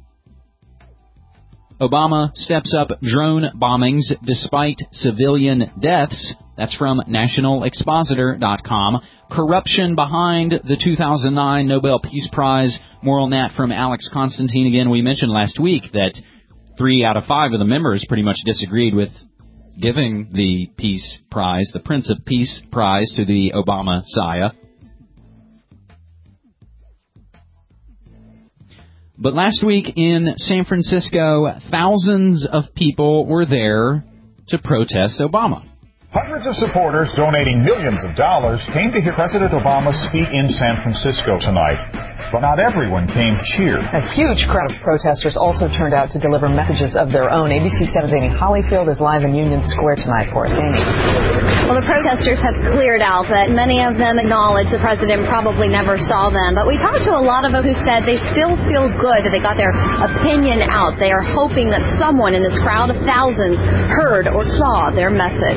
[SPEAKER 10] Obama steps up drone bombings despite civilian deaths. That's from National Expositor dot com. Corruption behind the two thousand nine Nobel Peace Prize. More on that from Alex Constantine. Again, we mentioned last week that three out of five of the members pretty much disagreed with giving the Peace Prize, the Prince of Peace Prize, to the Obama Messiah. But last week in San Francisco, thousands of people were there to protest Obama.
[SPEAKER 1] Hundreds of supporters donating millions of dollars came to hear President Obama speak in San Francisco tonight. But not everyone came to cheer.
[SPEAKER 5] A huge crowd of protesters also turned out to deliver messages of their own. A B C seven's Amy Hollyfield is live in Union Square tonight for us. Amy.
[SPEAKER 2] Well, the protesters have cleared out, but many of them acknowledge the president probably never saw them. But we talked to a lot of them who said they still feel good that they got their opinion out. They are hoping that someone in this crowd of thousands heard or saw their message.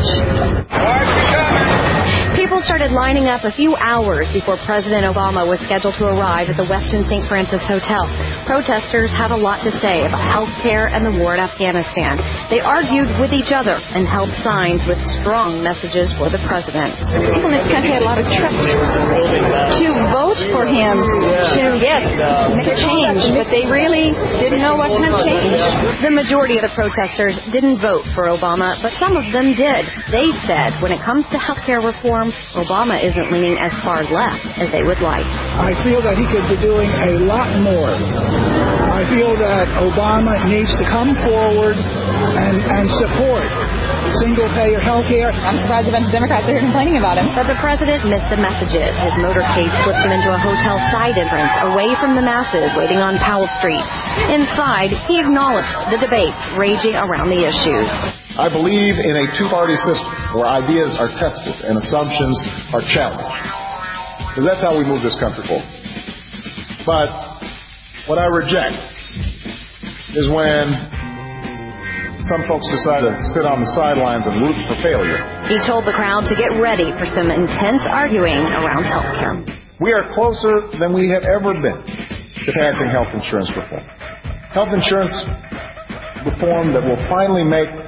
[SPEAKER 2] People started lining up a few hours before President Obama was scheduled to arrive at the Westin Saint Francis Hotel. Protesters had a lot to say about health care and the war in Afghanistan. They argued with each other and held signs with strong messages for the president.
[SPEAKER 16] People in this country had a lot of trust to vote for him to, yes, make a change, but they really didn't know what meant change.
[SPEAKER 2] The majority of the protesters didn't vote for Obama, but some of them did. They said when it comes to health care reform, Obama isn't leaning as far left as they would like.
[SPEAKER 23] I feel that he could be doing a lot more. I feel that Obama needs to come forward and, and support single-payer health care.
[SPEAKER 2] I'm surprised a bunch of Democrats are here complaining about him. But the president missed the messages. His motorcade slipped him into a hotel side entrance, away from the masses waiting on Powell Street. Inside, he acknowledged the debates raging around the issues.
[SPEAKER 20] I believe in a two-party system where ideas are tested and assumptions are challenged. Because that's how we move this country forward. But what I reject is when some folks decide to sit on the sidelines and root for failure.
[SPEAKER 2] He told the crowd to get ready for some intense arguing around health care.
[SPEAKER 20] We are closer than we have ever been to passing health insurance reform. Health insurance reform that will finally make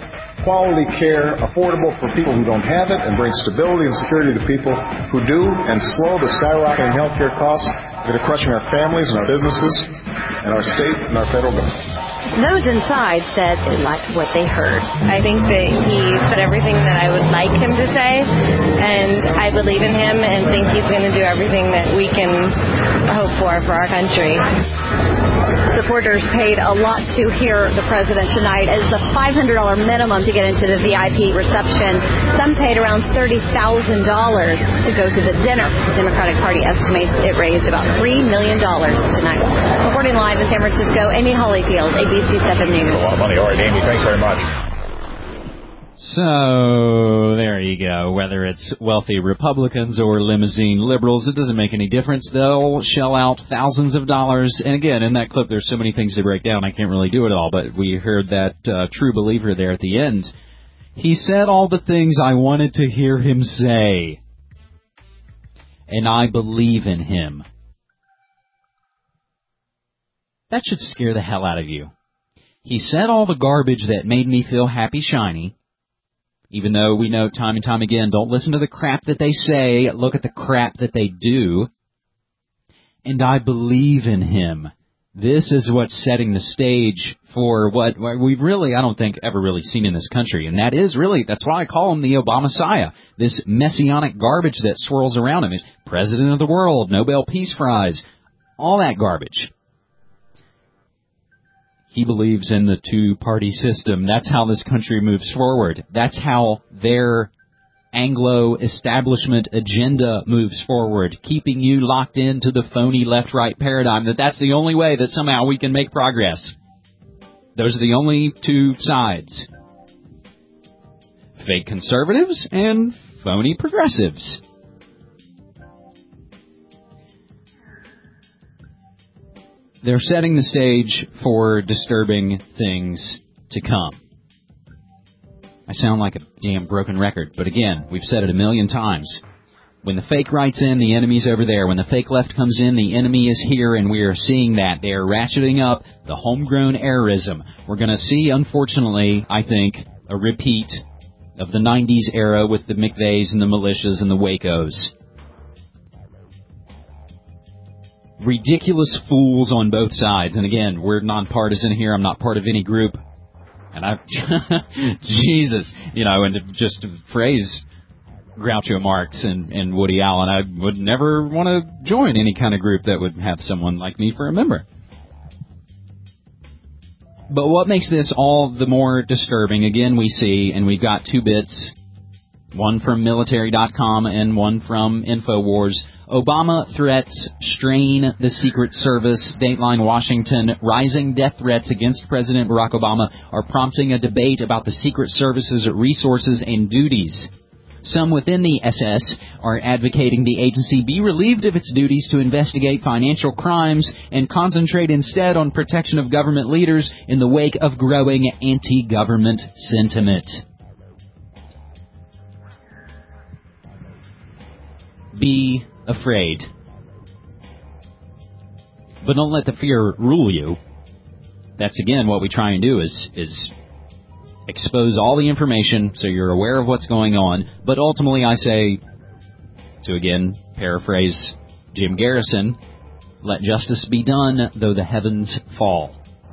[SPEAKER 20] quality care affordable for people who don't have it and bring stability and security to people who do, and slow the skyrocketing healthcare costs that are crushing our families and our businesses and our state and our federal government.
[SPEAKER 2] Those inside said they liked what they heard.
[SPEAKER 4] I think that he said everything that I would like him to say, and I believe in him and think he's going to do everything that we can hope for for our country.
[SPEAKER 2] Supporters paid a lot to hear the president tonight, as the five hundred dollars minimum to get into the V I P reception. Some paid around thirty thousand dollars to go to the dinner. The Democratic Party estimates it raised about three million dollars tonight. Reporting live in San Francisco, Amy Holyfield, A B C seven News.
[SPEAKER 1] A lot of money. All right, Amy, thanks very much.
[SPEAKER 10] So, there you go. Whether it's wealthy Republicans or limousine liberals, it doesn't make any difference. They'll shell out thousands of dollars. And again, in that clip, there's so many things to break down, I can't really do it all. But we heard that uh, true believer there at the end. He said all the things I wanted to hear him say. And I believe in him. That should scare the hell out of you. He said all the garbage that made me feel happy shiny. Even though we know time and time again, don't listen to the crap that they say, look at the crap that they do. And I believe in him. This is what's setting the stage for what we've really, I don't think, ever really seen in this country. And that is really, that's why I call him the Obama-Messiah. This messianic garbage that swirls around him. President of the world, Nobel Peace Prize, all that garbage. He believes in the two-party system. That's how this country moves forward. That's how their Anglo-establishment agenda moves forward, keeping you locked into the phony left-right paradigm, that that's the only way that somehow we can make progress. Those are the only two sides. Fake conservatives and phony progressives. They're setting the stage for disturbing things to come. I sound like a damn broken record, but again, we've said it a million times. When the fake right's in, the enemy's over there. When the fake left comes in, the enemy is here, and we are seeing that. They are ratcheting up the homegrown errorism. We're going to see, unfortunately, I think, a repeat of the nineties era with the McVeighs and the militias and the Wacos. Ridiculous fools on both sides. And again, we're nonpartisan here. I'm not part of any group. And I, Jesus, you know, and to just to phrase Groucho Marx and, and Woody Allen, I would never want to join any kind of group that would have someone like me for a member. But what makes this all the more disturbing, again, we see, and we've got two bits, one from military dot com and one from InfoWars. Obama threats strain the Secret Service. Dateline Washington. Rising death threats against President Barack Obama are prompting a debate about the Secret Service's resources and duties. Some within the S S are advocating the agency be relieved of its duties to investigate financial crimes and concentrate instead on protection of government leaders in the wake of growing anti-government sentiment. Be afraid. But don't let the fear rule you. That's, again, what we try and do is is expose all the information so you're aware of what's going on. But ultimately, I say, to again paraphrase Jim Garrison, let justice be done, though the heavens fall.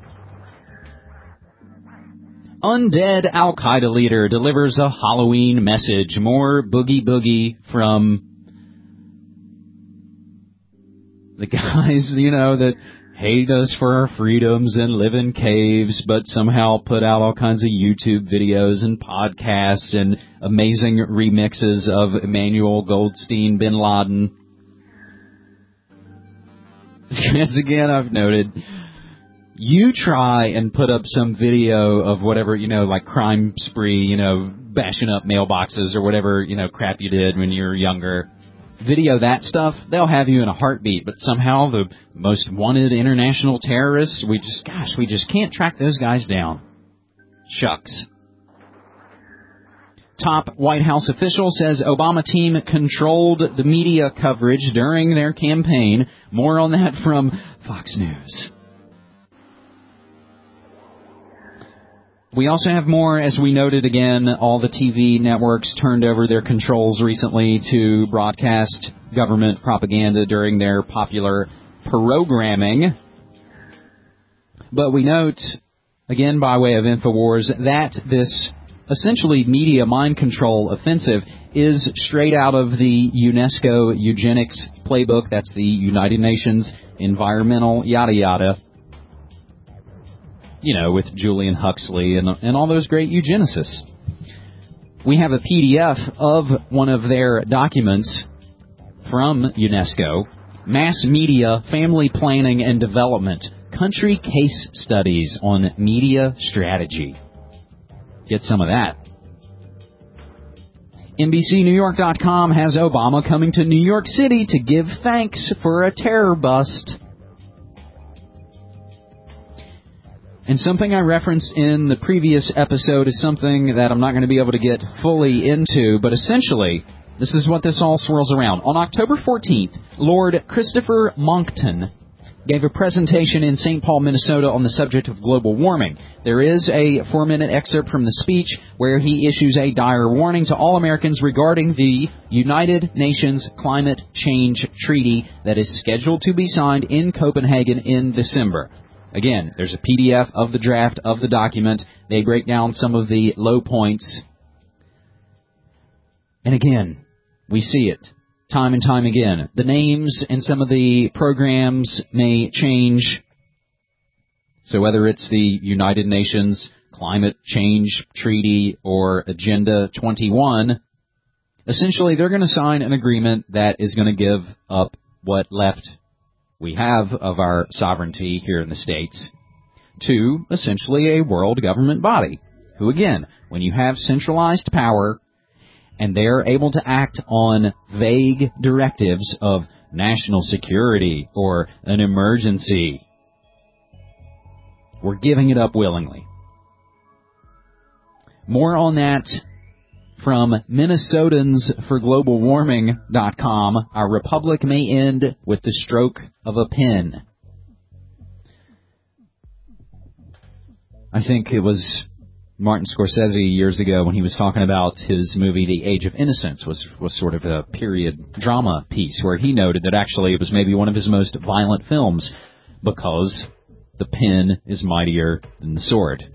[SPEAKER 10] Undead Al-Qaeda leader delivers a Halloween message. More boogie boogie from the guys, you know, that hate us for our freedoms and live in caves, but somehow put out all kinds of YouTube videos and podcasts and amazing remixes of Emmanuel Goldstein bin Laden. As again, I've noted, you try and put up some video of whatever, you know, like crime spree, you know, bashing up mailboxes or whatever, you know, crap you did when you were younger. Video that stuff, they'll have you in a heartbeat, but somehow the most wanted international terrorists, we just, gosh, we just can't track those guys down. Shucks. Top White House official says Obama team controlled the media coverage during their campaign. More on that from Fox News. We also have more, as we noted again, all the T V networks turned over their controls recently to broadcast government propaganda during their popular programming. But we note, again by way of InfoWars, that this essentially media mind control offensive is straight out of the UNESCO eugenics playbook. That's the United Nations Environmental Yada Yada. You know, with Julian Huxley and, and all those great eugenicists. We have a P D F of one of their documents from UNESCO, Mass Media, Family Planning and Development, Country Case Studies on Media Strategy. Get some of that. N B C New York dot com has Obama coming to New York City to give thanks for a terror bust. And something I referenced in the previous episode is something that I'm not going to be able to get fully into, but essentially, this is what this all swirls around. On October fourteenth, Lord Christopher Monckton gave a presentation in Saint Paul, Minnesota on the subject of global warming. There is a four-minute excerpt from the speech where he issues a dire warning to all Americans regarding the United Nations Climate Change Treaty that is scheduled to be signed in Copenhagen in December. Again, there's a P D F of the draft of the document. They break down some of the low points. And again, we see it time and time again. The names and some of the programs may change. So whether it's the United Nations Climate Change Treaty or Agenda twenty-one, essentially they're going to sign an agreement that is going to give up what left we have of our sovereignty here in the States to essentially a world government body, who again, when you have centralized power and they're able to act on vague directives of national security or an emergency, we're giving it up willingly. More on that from Minnesotans for Global Warming dot com. Our republic may end with the stroke of a pen. I think it was Martin Scorsese years ago when he was talking about his movie The Age of Innocence was, was sort of a period drama piece where he noted that actually it was maybe one of his most violent films because the pen is mightier than the sword.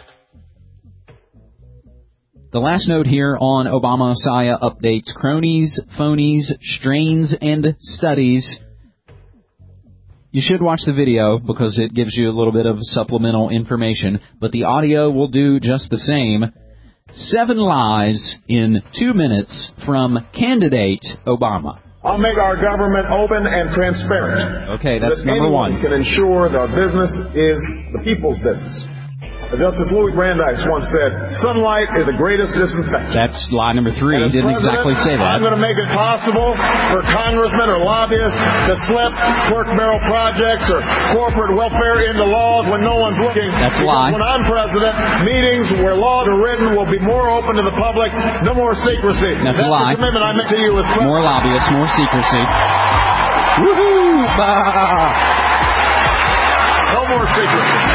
[SPEAKER 10] The last note here on Obama Messiah updates, cronies, phonies, strains, and studies. You should watch the video because it gives you a little bit of supplemental information, but the audio will do just the same. Seven lies in two minutes from candidate Obama.
[SPEAKER 20] I'll make our government open and transparent.
[SPEAKER 10] Okay, that's
[SPEAKER 20] so that
[SPEAKER 10] number one.
[SPEAKER 20] Can ensure that our business is the people's business. Justice Louis Brandeis once said, sunlight is the greatest disinfectant.
[SPEAKER 10] That's lie number three. He didn't exactly say that.
[SPEAKER 20] I'm going to make it possible for congressmen or lobbyists to slip pork barrel projects or corporate welfare into laws when no one's looking.
[SPEAKER 10] That's a lie.
[SPEAKER 20] When I'm president, meetings where laws are written will be more open to the public, no more secrecy.
[SPEAKER 10] That's, That's a lie.
[SPEAKER 20] the commitment I make to you as president.
[SPEAKER 10] More lobbyists, more secrecy. Woohoo! Bah.
[SPEAKER 20] No more secrecy.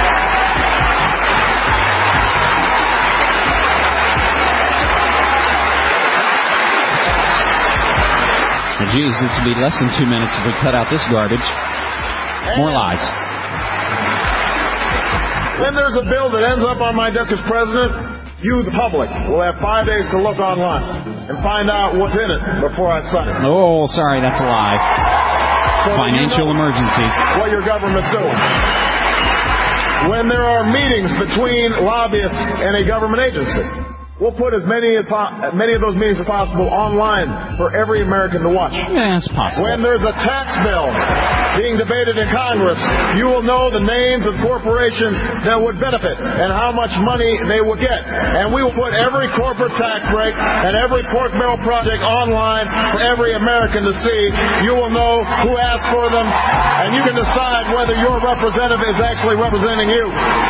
[SPEAKER 10] Geez, this would be less than two minutes if we cut out this garbage. More lies.
[SPEAKER 20] When there's a bill that ends up on my desk as president, you, the public, will have five days to look online and find out what's in it before I sign it.
[SPEAKER 10] Oh, sorry, that's a lie.
[SPEAKER 20] So
[SPEAKER 10] Financial
[SPEAKER 20] you know
[SPEAKER 10] emergencies.
[SPEAKER 20] What your government's doing. When there are meetings between lobbyists and a government agency, we'll put as many as po- many of those meetings as possible online for every American to watch.
[SPEAKER 10] Yeah, it's possible.
[SPEAKER 20] When there's a tax bill being debated in Congress, you will know the names of corporations that would benefit and how much money they would get. And we will put every corporate tax break and every pork barrel project online for every American to see. You will know who asked for them, and you can decide whether your representative is actually representing you.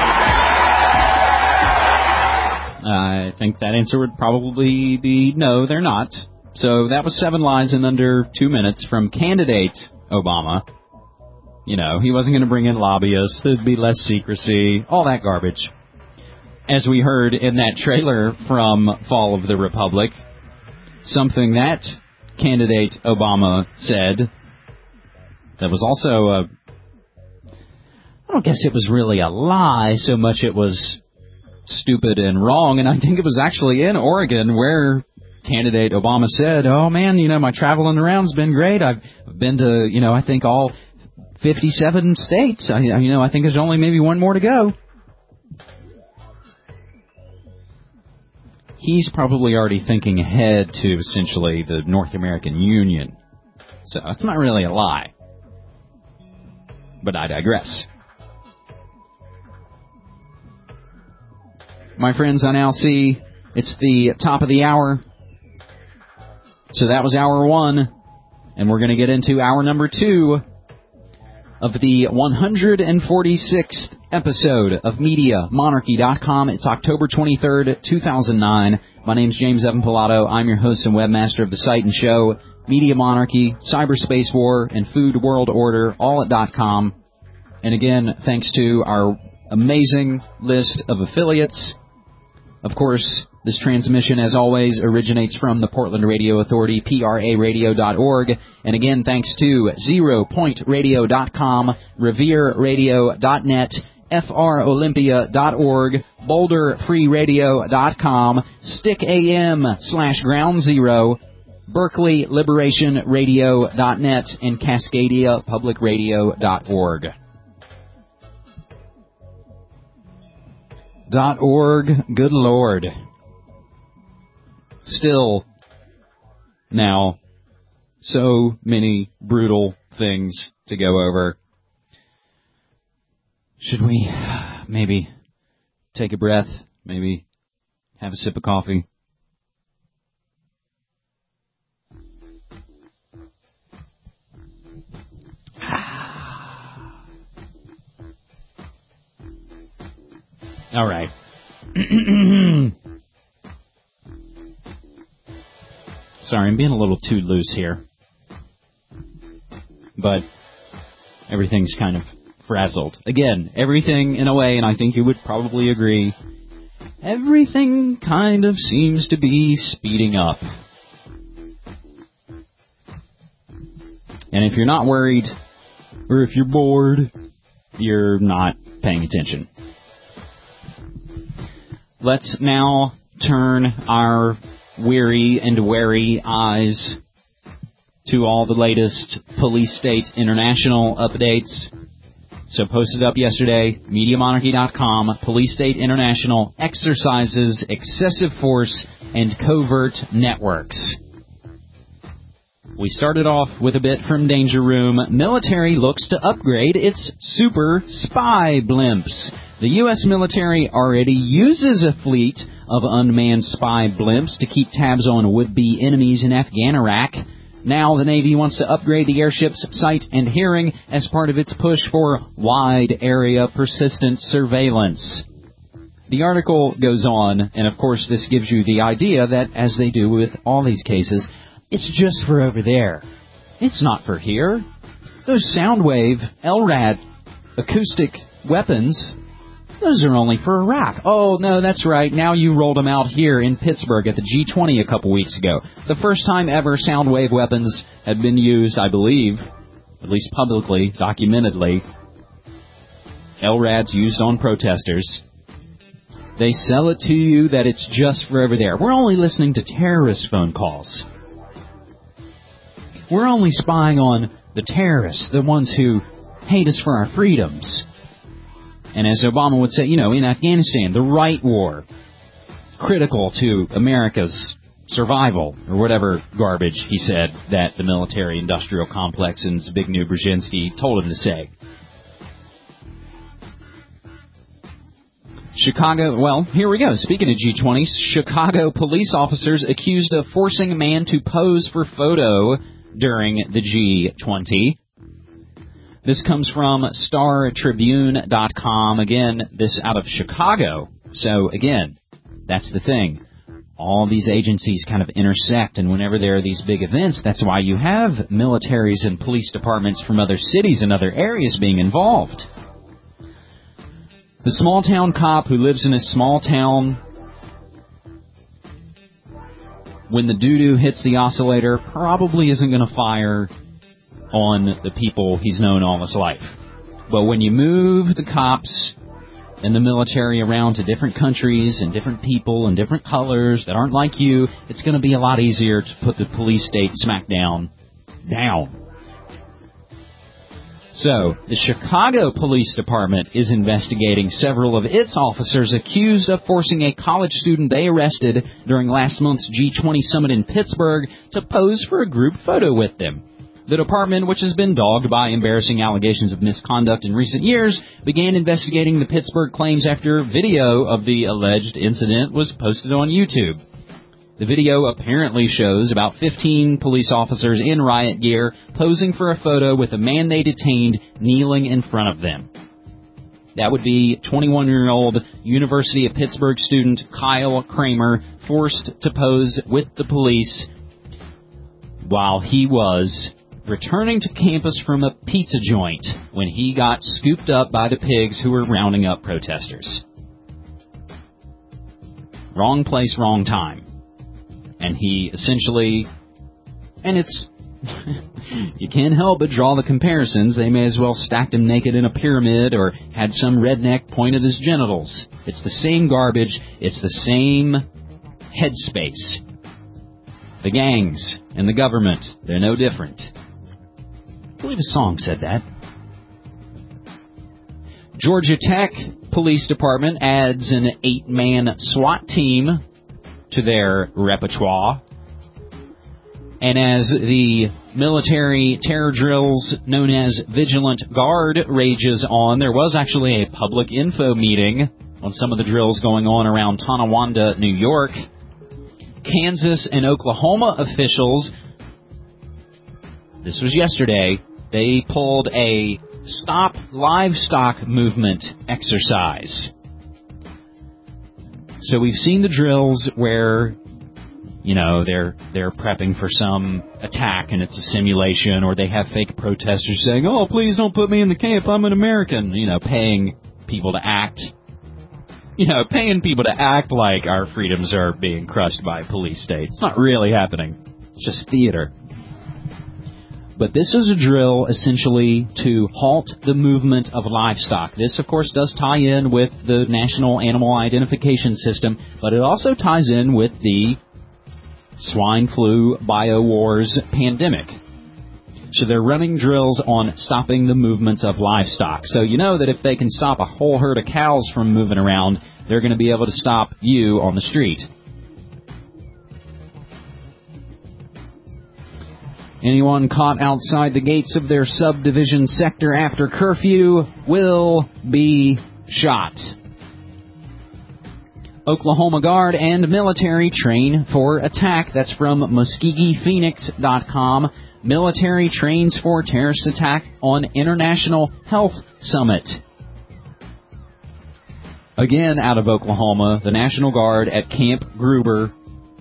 [SPEAKER 10] I think that answer would probably be no, they're not. So that was seven lies in under two minutes from candidate Obama. You know, he wasn't going to bring in lobbyists. There'd be less secrecy. All that garbage. as we heard in that trailer from Fall of the Republic, something that candidate Obama said that was also a, I don't guess it was really a lie so much it was stupid and wrong, and I think it was actually in Oregon where candidate Obama said, oh man, you know, my traveling around's been great. I've been to, you know, I think all fifty-seven states. I, you know, I think there's only maybe one more to go. He's probably already thinking ahead to essentially the North American Union. So it's not really a lie. But I digress. My friends, I now see it's the top of the hour. So that was hour one. And we're going to get into hour number two of the one hundred forty-sixth episode of Media Monarchy dot com. It's October twenty-third, two thousand nine. My name's James Evan Pilato. I'm your host and webmaster of the site and show, Media Monarchy, Cyberspace War, and Food World Order, all at .com. And again, thanks to our amazing list of affiliates. Of course, this transmission, as always, originates from the Portland Radio Authority, P R A radio dot org. And again, thanks to zero point radio dot com, revere radio dot net, F R olympia dot org, boulder free radio dot com, stickam slash ground zero, berkeley liberation radio dot net, and cascadia public radio dot org. Dot org, good Lord. Still, now, so many brutal things to go over. Should we maybe take a breath, maybe have a sip of coffee? All right. Sorry, I'm being a little too loose here. But everything's kind of frazzled. Again, everything in a way, and I think you would probably agree, everything kind of seems to be speeding up. And if you're not worried, or if you're bored, you're not paying attention. Let's now turn our weary and wary eyes to all the latest Police State International updates. So posted up yesterday, Media Monarchy dot com, Police State International exercises excessive force and covert networks. We started off with a bit from Danger Room. Military looks to upgrade its super spy blimps. The U S military already uses a fleet of unmanned spy blimps to keep tabs on would-be enemies in Afghan-Iraq. Now the Navy wants to upgrade the airship's sight and hearing as part of its push for wide-area persistent surveillance. The article goes on, and of course this gives you the idea that, as they do with all these cases, it's just for over there. It's not for here. Those Soundwave, L RAD, acoustic weapons, those are only for Iraq. Oh, no, that's right. Now you rolled them out here in Pittsburgh at the G twenty a couple weeks ago. The first time ever Soundwave weapons had been used, I believe, at least publicly, documentedly. L RAD's used on protesters. They sell it to you that it's just for over there. We're only listening to terrorist phone calls. We're only spying on the terrorists, the ones who hate us for our freedoms. And as Obama would say, you know, in Afghanistan, the right war, critical to America's survival, or whatever garbage he said that the military-industrial complex and Zbigniew Brzezinski told him to say. Chicago, well, here we go. Speaking of G twenty, Chicago police officers accused of forcing a man to pose for photo during the G twenty. This comes from Star Tribune dot com. Again, this out of Chicago. So, again, that's the thing. All these agencies kind of intersect, and whenever there are these big events, that's why you have militaries and police departments from other cities and other areas being involved. The small-town cop who lives in a small town, when the doo-doo hits the oscillator, probably isn't going to fire on the people he's known all his life. But when you move the cops and the military around to different countries and different people and different colors that aren't like you, it's going to be a lot easier to put the police state smackdown down. So, the Chicago Police Department is investigating several of its officers accused of forcing a college student they arrested during last month's G twenty summit in Pittsburgh to pose for a group photo with them. The department, which has been dogged by embarrassing allegations of misconduct in recent years, began investigating the Pittsburgh claims after video of the alleged incident was posted on YouTube. The video apparently shows about fifteen police officers in riot gear posing for a photo with a man they detained kneeling in front of them. That would be twenty-one-year-old University of Pittsburgh student Kyle Kramer, forced to pose with the police while he was returning to campus from a pizza joint when he got scooped up by the pigs who were rounding up protesters. Wrong place, wrong time. And he essentially, and it's, you can't help but draw the comparisons. They may as well stacked him naked in a pyramid or had some redneck point at his genitals. It's the same garbage. It's the same headspace. The gangs and the government, they're no different. I believe a song said that. Georgia Tech Police Department adds an eight-man SWAT team to their repertoire. And as the military terror drills known as Vigilant Guard rages on, there was actually a public info meeting on some of the drills going on around Tonawanda, New York. Kansas and Oklahoma officials, this was yesterday, they pulled a Stop Livestock Movement exercise. So we've seen the drills where, you know, they're they're prepping for some attack and it's a simulation, or they have fake protesters saying, oh, please don't put me in the camp, I'm an American, you know, paying people to act, you know, paying people to act like our freedoms are being crushed by a police state. It's not really happening. It's just theater. But this is a drill, essentially, to halt the movement of livestock. This, of course, does tie in with the National Animal Identification System, but it also ties in with the swine flu biowars pandemic. So they're running drills on stopping the movements of livestock. So you know that if they can stop a whole herd of cows from moving around, they're going to be able to stop you on the street. Anyone caught outside the gates of their subdivision sector after curfew will be shot. Oklahoma Guard and military train for attack. That's from Muskegee Phoenix dot com. Military trains for terrorist attack on International Health Summit. Again, out of Oklahoma, the National Guard at Camp Gruber.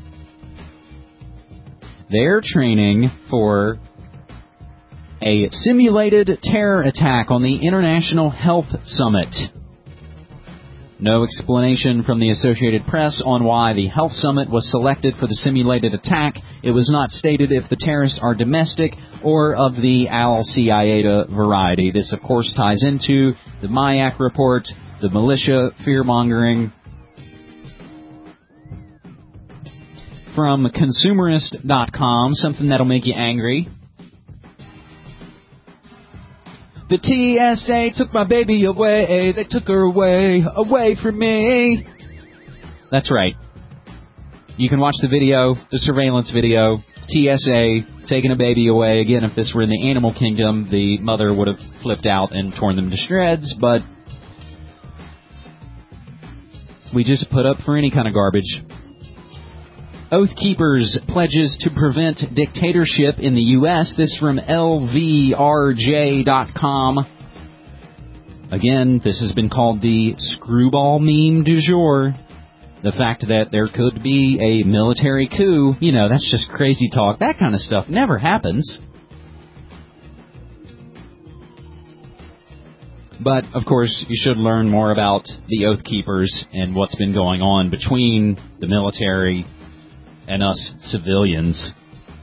[SPEAKER 10] They're training for a simulated terror attack on the International Health Summit. No explanation from the Associated Press on why the Health Summit was selected for the simulated attack. It was not stated if the terrorists are domestic or of the Al-Qaeda variety. This, of course, ties into the MIAC report, the militia fear-mongering. From consumerist dot com, something that'll make you angry. The T S A took my baby away. They took her away, away from me. That's right. You can watch the video, the surveillance video. T S A taking a baby away. Again, if this were in the animal kingdom, the mother would have flipped out and torn them to shreds, but we just put up for any kind of garbage. Oath Keepers pledges to prevent dictatorship in the U S. This from L V R J dot com. Again, this has been called the screwball meme du jour. The fact that there could be a military coup, you know, that's just crazy talk. That kind of stuff never happens. But, of course, you should learn more about the Oath Keepers and what's been going on between the military and us civilians.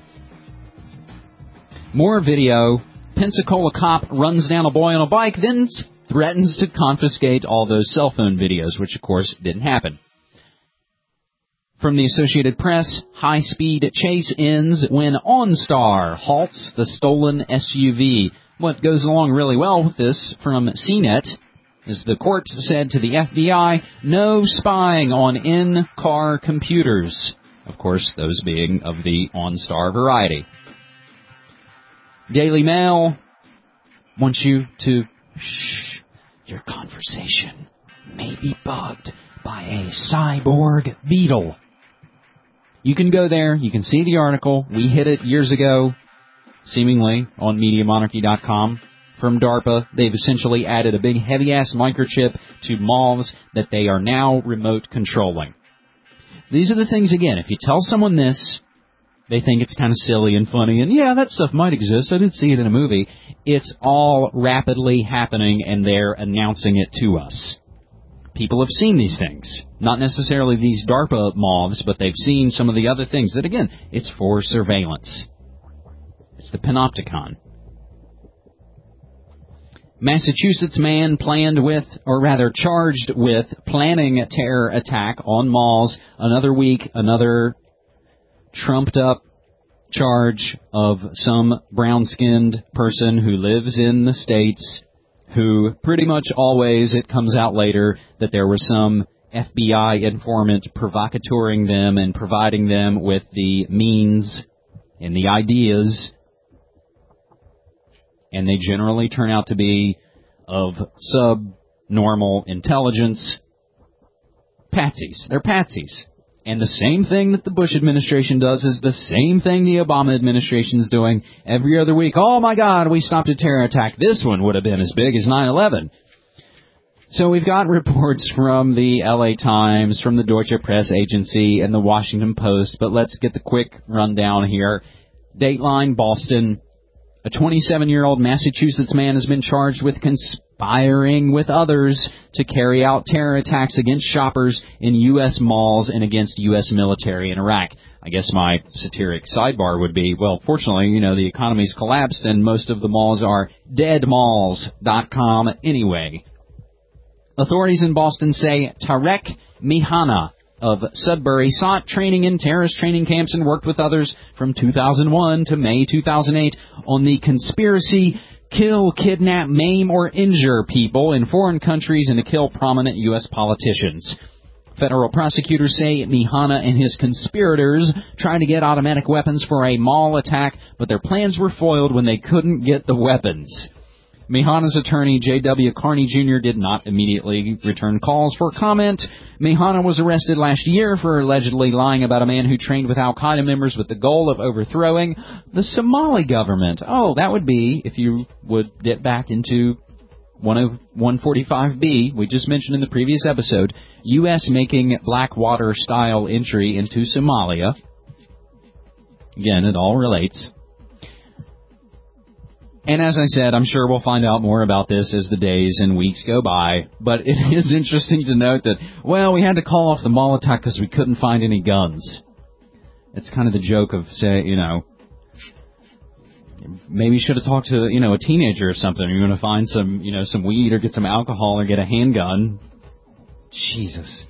[SPEAKER 10] More video. Pensacola cop runs down a boy on a bike, then threatens to confiscate all those cell phone videos, which, of course, didn't happen. From the Associated Press, high-speed chase ends when OnStar halts the stolen S U V. What goes along really well with this from C net is the court said to the F B I, no spying on in-car computers. Of course, those being of the OnStar variety. Daily Mail wants you to shh. Your conversation may be bugged by a cyborg beetle. You can go there. You can see the article. We hit it years ago, seemingly, on Media Monarchy dot com. From DARPA, they've essentially added a big heavy-ass microchip to malls that they are now remote controlling. These are the things, again, if you tell someone this, they think it's kind of silly and funny, and yeah, that stuff might exist. I did see it in a movie. It's all rapidly happening, and they're announcing it to us. People have seen these things. Not necessarily these DARPA moths, but they've seen some of the other things that, again, it's for surveillance. It's the Panopticon. Massachusetts man planned with, or rather charged with, planning a terror attack on malls. Another week, another trumped-up charge of some brown-skinned person who lives in the States, who pretty much always, it comes out later, that there was some F B I informant provocateuring them and providing them with the means and the ideas, and they generally turn out to be of subnormal intelligence. Patsies. They're patsies. And the same thing that the Bush administration does is the same thing the Obama administration is doing every other week. Oh, my God, we stopped a terror attack. This one would have been as big as nine eleven. So we've got reports from the L A Times, from the Deutsche Press Agency, and the Washington Post. But let's get the quick rundown here. Dateline, Boston. A twenty-seven-year-old Massachusetts man has been charged with conspiring with others to carry out terror attacks against shoppers in U S malls and against U S military in Iraq. I guess my satiric sidebar would be, well, fortunately, you know, the economy's collapsed and most of the malls are dead malls dot com anyway. Authorities in Boston say Tarek Mihana of Sudbury sought training in terrorist training camps and worked with others from two thousand one to May two thousand eight on the conspiracy kill, kidnap, maim, or injure people in foreign countries and to kill prominent U S politicians. Federal prosecutors say Mihana and his conspirators tried to get automatic weapons for a mall attack, but their plans were foiled when they couldn't get the weapons. Mihana's attorney, J W Carney Junior, did not immediately return calls for comment. Mihana was arrested last year for allegedly lying about a man who trained with al-Qaeda members with the goal of overthrowing the Somali government. Oh, that would be, if you would get back into one forty-five B, we just mentioned in the previous episode, U S making Blackwater-style entry into Somalia. Again, it all relates. And as I said, I'm sure we'll find out more about this as the days and weeks go by. But it is interesting to note that, well, we had to call off the mall attack because we couldn't find any guns. It's kind of the joke of, say, you know, maybe you should have talked to, you know, a teenager or something. You're going to find some, you know, some weed or get some alcohol or get a handgun. Jesus.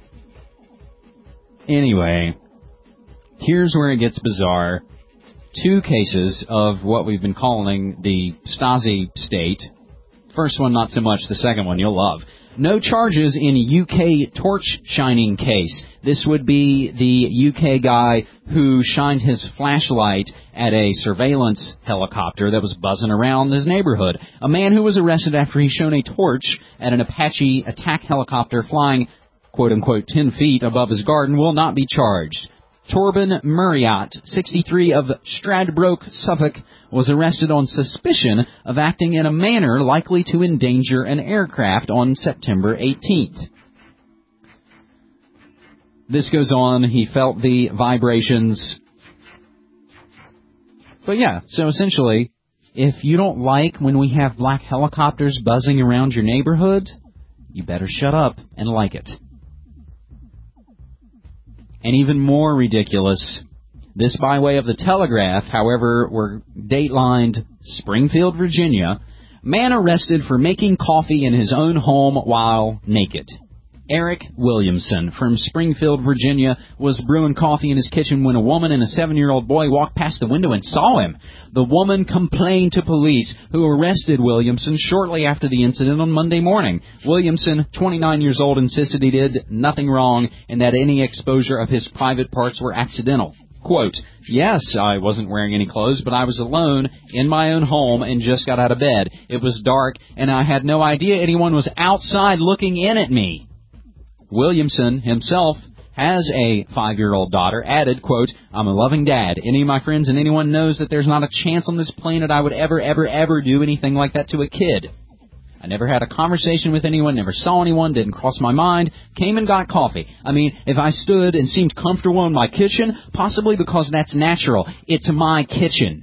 [SPEAKER 10] Anyway, here's where it gets bizarre. Two cases of what we've been calling the Stasi state. First one, not so much. The second one, you'll love. No charges in U K torch shining case. This would be the U K guy who shined his flashlight at a surveillance helicopter that was buzzing around his neighborhood. A man who was arrested after he shone a torch at an Apache attack helicopter flying, quote-unquote, ten feet above his garden will not be charged. Torben Murriott, sixty-three, of Stradbroke, Suffolk, was arrested on suspicion of acting in a manner likely to endanger an aircraft on September eighteenth. This goes on. He felt the vibrations. But yeah, so essentially, if you don't like when we have black helicopters buzzing around your neighborhood, you better shut up and like it. And even more ridiculous, this by way of the Telegraph, however, we're datelined Springfield, Virginia, man arrested for making coffee in his own home while naked. Eric Williamson from Springfield, Virginia, was brewing coffee in his kitchen when a woman and a seven-year-old boy walked past the window and saw him. The woman complained to police, who arrested Williamson shortly after the incident on Monday morning. Williamson, twenty-nine years old, insisted he did nothing wrong and that any exposure of his private parts were accidental. Quote, yes, I wasn't wearing any clothes, but I was alone in my own home and just got out of bed. It was dark, and I had no idea anyone was outside looking in at me. Williamson himself has a five-year-old daughter, added, quote, I'm a loving dad. Any of my friends and anyone knows that there's not a chance on this planet I would ever, ever, ever do anything like that to a kid. I never had a conversation with anyone, never saw anyone, didn't cross my mind, came and got coffee. I mean, if I stood and seemed comfortable in my kitchen, possibly because that's natural. It's my kitchen.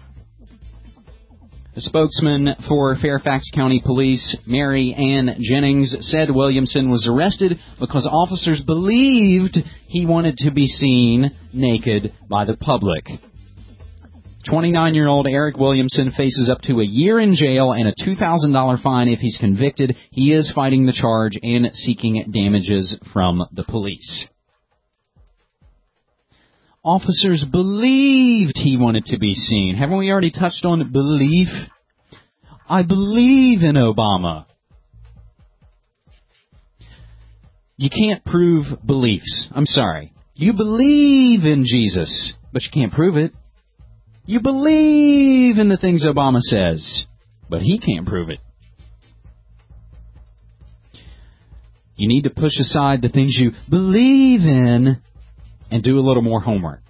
[SPEAKER 10] The spokesman for Fairfax County Police, Mary Ann Jennings, said Williamson was arrested because officers believed he wanted to be seen naked by the public. twenty-nine-year-old Eric Williamson faces up to a year in jail and a two thousand dollars fine if he's convicted. He is fighting the charge and seeking damages from the police. Officers believed he wanted to be seen. Haven't we already touched on belief? I believe in Obama. You can't prove beliefs. I'm sorry. You believe in Jesus, but you can't prove it. You believe in the things Obama says, but he can't prove it. You need to push aside the things you believe in and do a little more homework.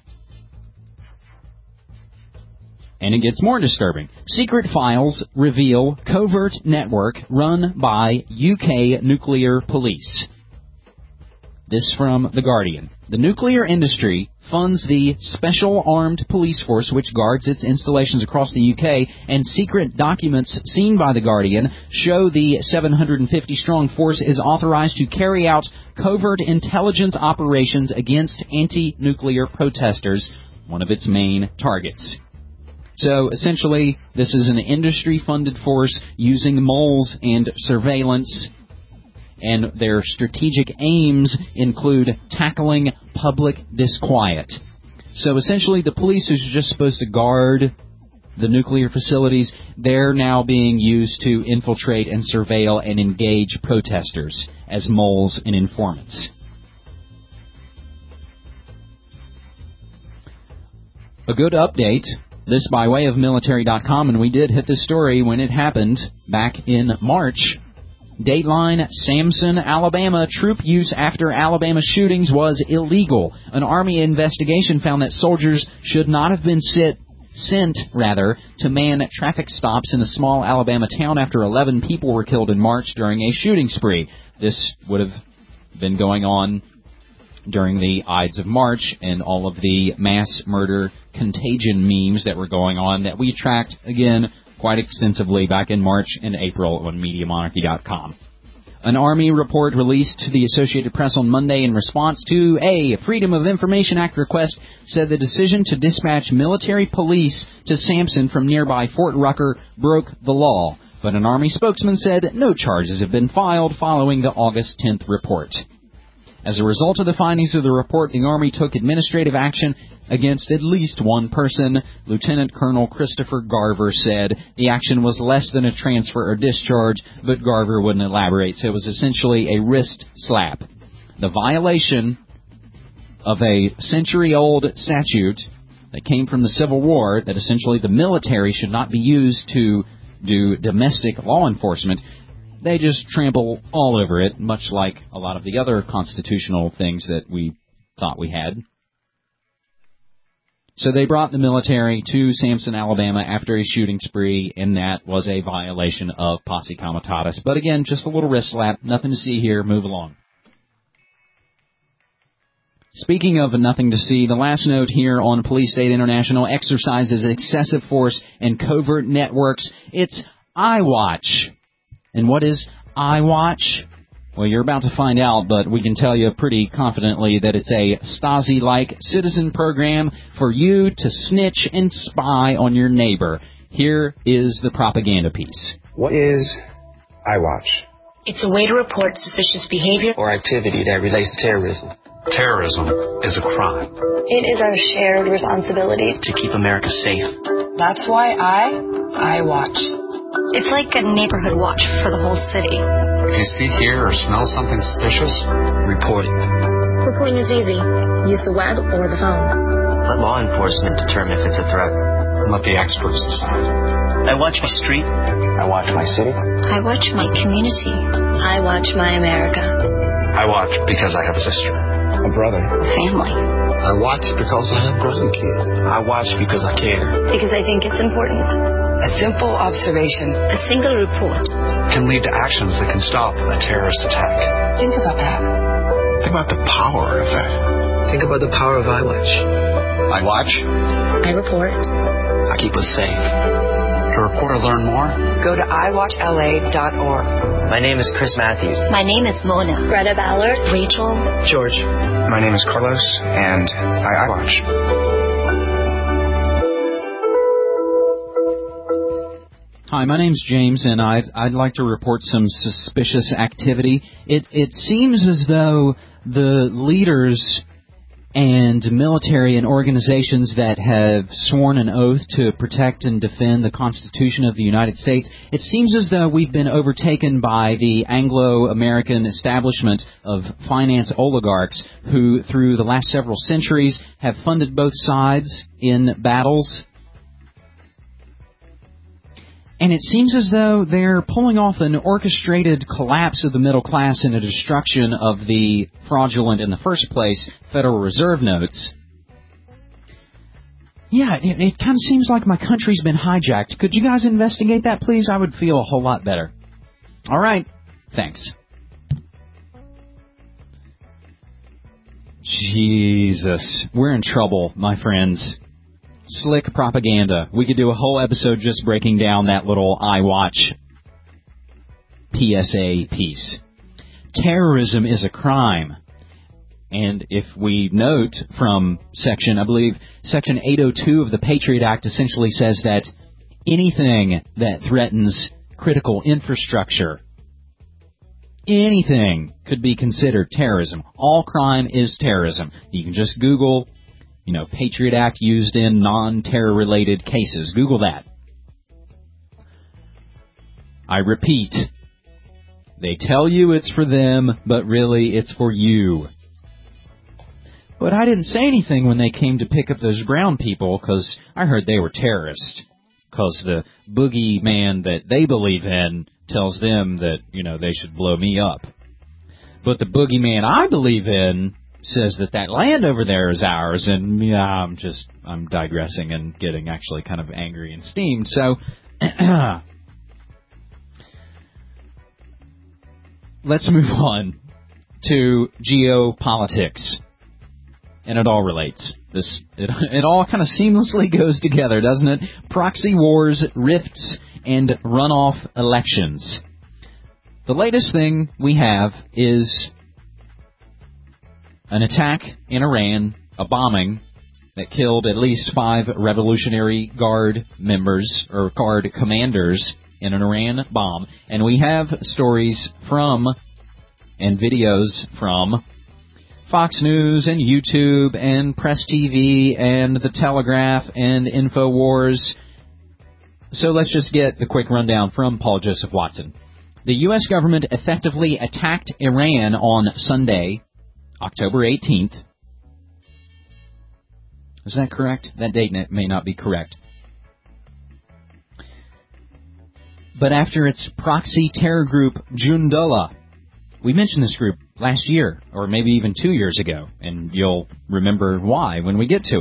[SPEAKER 10] And it gets more disturbing. Secret files reveal covert network run by U K nuclear police. This from The Guardian. The nuclear industry funds the Special Armed Police Force, which guards its installations across the U K, and secret documents seen by The Guardian show the seven hundred fifty strong force is authorized to carry out covert intelligence operations against anti-nuclear protesters, one of its main targets. So, essentially, this is an industry-funded force using moles and surveillance, and their strategic aims include tackling public disquiet. So, essentially, the police who's just supposed to guard the nuclear facilities, they're now being used to infiltrate and surveil and engage protesters as moles and informants. A good update. This by way of military dot com, and we did hit this story when it happened back in March. Dateline, Samson, Alabama, troop use after Alabama shootings was illegal. An Army investigation found that soldiers should not have been sit, sent, rather, to man traffic stops in a small Alabama town after eleven people were killed in March during a shooting spree. This would have been going on during the Ides of March and all of the mass murder contagion memes that were going on that we tracked, again, quite extensively back in March and April on Media Monarchy dot com. An Army report released to the Associated Press on Monday in response to a Freedom of Information Act request said the decision to dispatch military police to Samson from nearby Fort Rucker broke the law, but an Army spokesman said no charges have been filed following the August tenth report. As a result of the findings of the report, the Army took administrative action against at least one person. Lieutenant Colonel Christopher Garver said the action was less than a transfer or discharge, but Garver wouldn't elaborate, so it was essentially a wrist slap. The violation of a century-old statute that came from the Civil War, that essentially the military should not be used to do domestic law enforcement, they just trample all over it, much like a lot of the other constitutional things that we thought we had. So they brought the military to Samson, Alabama after a shooting spree, and that was a violation of Posse Comitatus. But again, just a little wrist slap, nothing to see here, move along. Speaking of nothing to see, the last note here on Police State International exercises excessive force and covert networks. It's iWatch. And what is iWatch? Well, you're about to find out, but we can tell you pretty confidently that it's a Stasi-like citizen program for you to snitch and spy on your neighbor. Here is the propaganda piece.
[SPEAKER 6] What is iWatch?
[SPEAKER 8] It's a way to report suspicious behavior
[SPEAKER 6] or activity that relates to terrorism.
[SPEAKER 9] Terrorism is a crime.
[SPEAKER 8] It is our shared responsibility
[SPEAKER 6] to keep America safe.
[SPEAKER 8] That's why I, I watch. It's like a neighborhood watch for the whole city.
[SPEAKER 9] If you see, hear, or smell something suspicious, report it.
[SPEAKER 8] Reporting is easy. Use the web or the phone.
[SPEAKER 6] Let law enforcement determine if it's a threat.
[SPEAKER 9] And let the experts decide.
[SPEAKER 6] I watch my street. I watch my city.
[SPEAKER 8] I watch my community. I watch my America.
[SPEAKER 9] I watch because I have a sister.
[SPEAKER 6] A brother.
[SPEAKER 8] A family.
[SPEAKER 9] I watch because I have grandkids.
[SPEAKER 6] I watch because I care.
[SPEAKER 8] Because I think it's important.
[SPEAKER 11] A simple observation,
[SPEAKER 8] a single report,
[SPEAKER 9] can lead to actions that can stop a terrorist attack.
[SPEAKER 11] Think about that.
[SPEAKER 9] Think about the power of that.
[SPEAKER 6] Think about the power of iWatch.
[SPEAKER 9] I watch.
[SPEAKER 8] I report.
[SPEAKER 6] I keep us safe.
[SPEAKER 9] To report or learn more,
[SPEAKER 11] go to i watch L A dot org.
[SPEAKER 6] My name is Chris Matthews.
[SPEAKER 8] My name is Mona. Greta Ballard. Rachel.
[SPEAKER 6] George.
[SPEAKER 9] My name is Carlos, and I iWatch.
[SPEAKER 10] Hi, my name's James, and I'd, I'd like to report some suspicious activity. It, it seems as though the leaders and military and organizations that have sworn an oath to protect and defend the Constitution of the United States, it seems as though we've been overtaken by the Anglo-American establishment of finance oligarchs who, through the last several centuries, have funded both sides in battles. And it seems as though they're pulling off an orchestrated collapse of the middle class and a destruction of the fraudulent, in the first place, Federal Reserve notes. Yeah, it, it kind of seems like my country's been hijacked. Could you guys investigate that, please? I would feel a whole lot better. All right. Thanks. Jesus. We're in trouble, my friends. Slick propaganda. We could do a whole episode just breaking down that little iWatch P S A piece. Terrorism is a crime. And if we note from section, I believe, section eight oh two of the Patriot Act essentially says that anything that threatens critical infrastructure, anything could be considered terrorism. All crime is terrorism. You can just Google, you know, Patriot Act used in non-terror-related cases. Google that. I repeat, they tell you it's for them, but really it's for you. But I didn't say anything when they came to pick up those brown people, because I heard they were terrorists. Because the boogeyman that they believe in tells them that, you know, they should blow me up. But the boogeyman I believe in says that that land over there is ours, and yeah, I'm just, I'm digressing and getting actually kind of angry and steamed, so let's move on to geopolitics, and it all relates. This, it, it all kind of seamlessly goes together, doesn't it? Proxy wars, rifts, and runoff elections. The latest thing we have is an attack in Iran, a bombing that killed at least five Revolutionary Guard members, or Guard commanders, in an Iran bomb. And we have stories from, and videos from, Fox News and YouTube and Press T V and The Telegraph and InfoWars. So let's just get the quick rundown from Paul Joseph Watson. The U S government effectively attacked Iran on Sunday, October eighteenth. Is that correct? That date may not be correct. But after its proxy terror group, Jundullah, we mentioned this group last year, or maybe even two years ago, and you'll remember why when we get to it.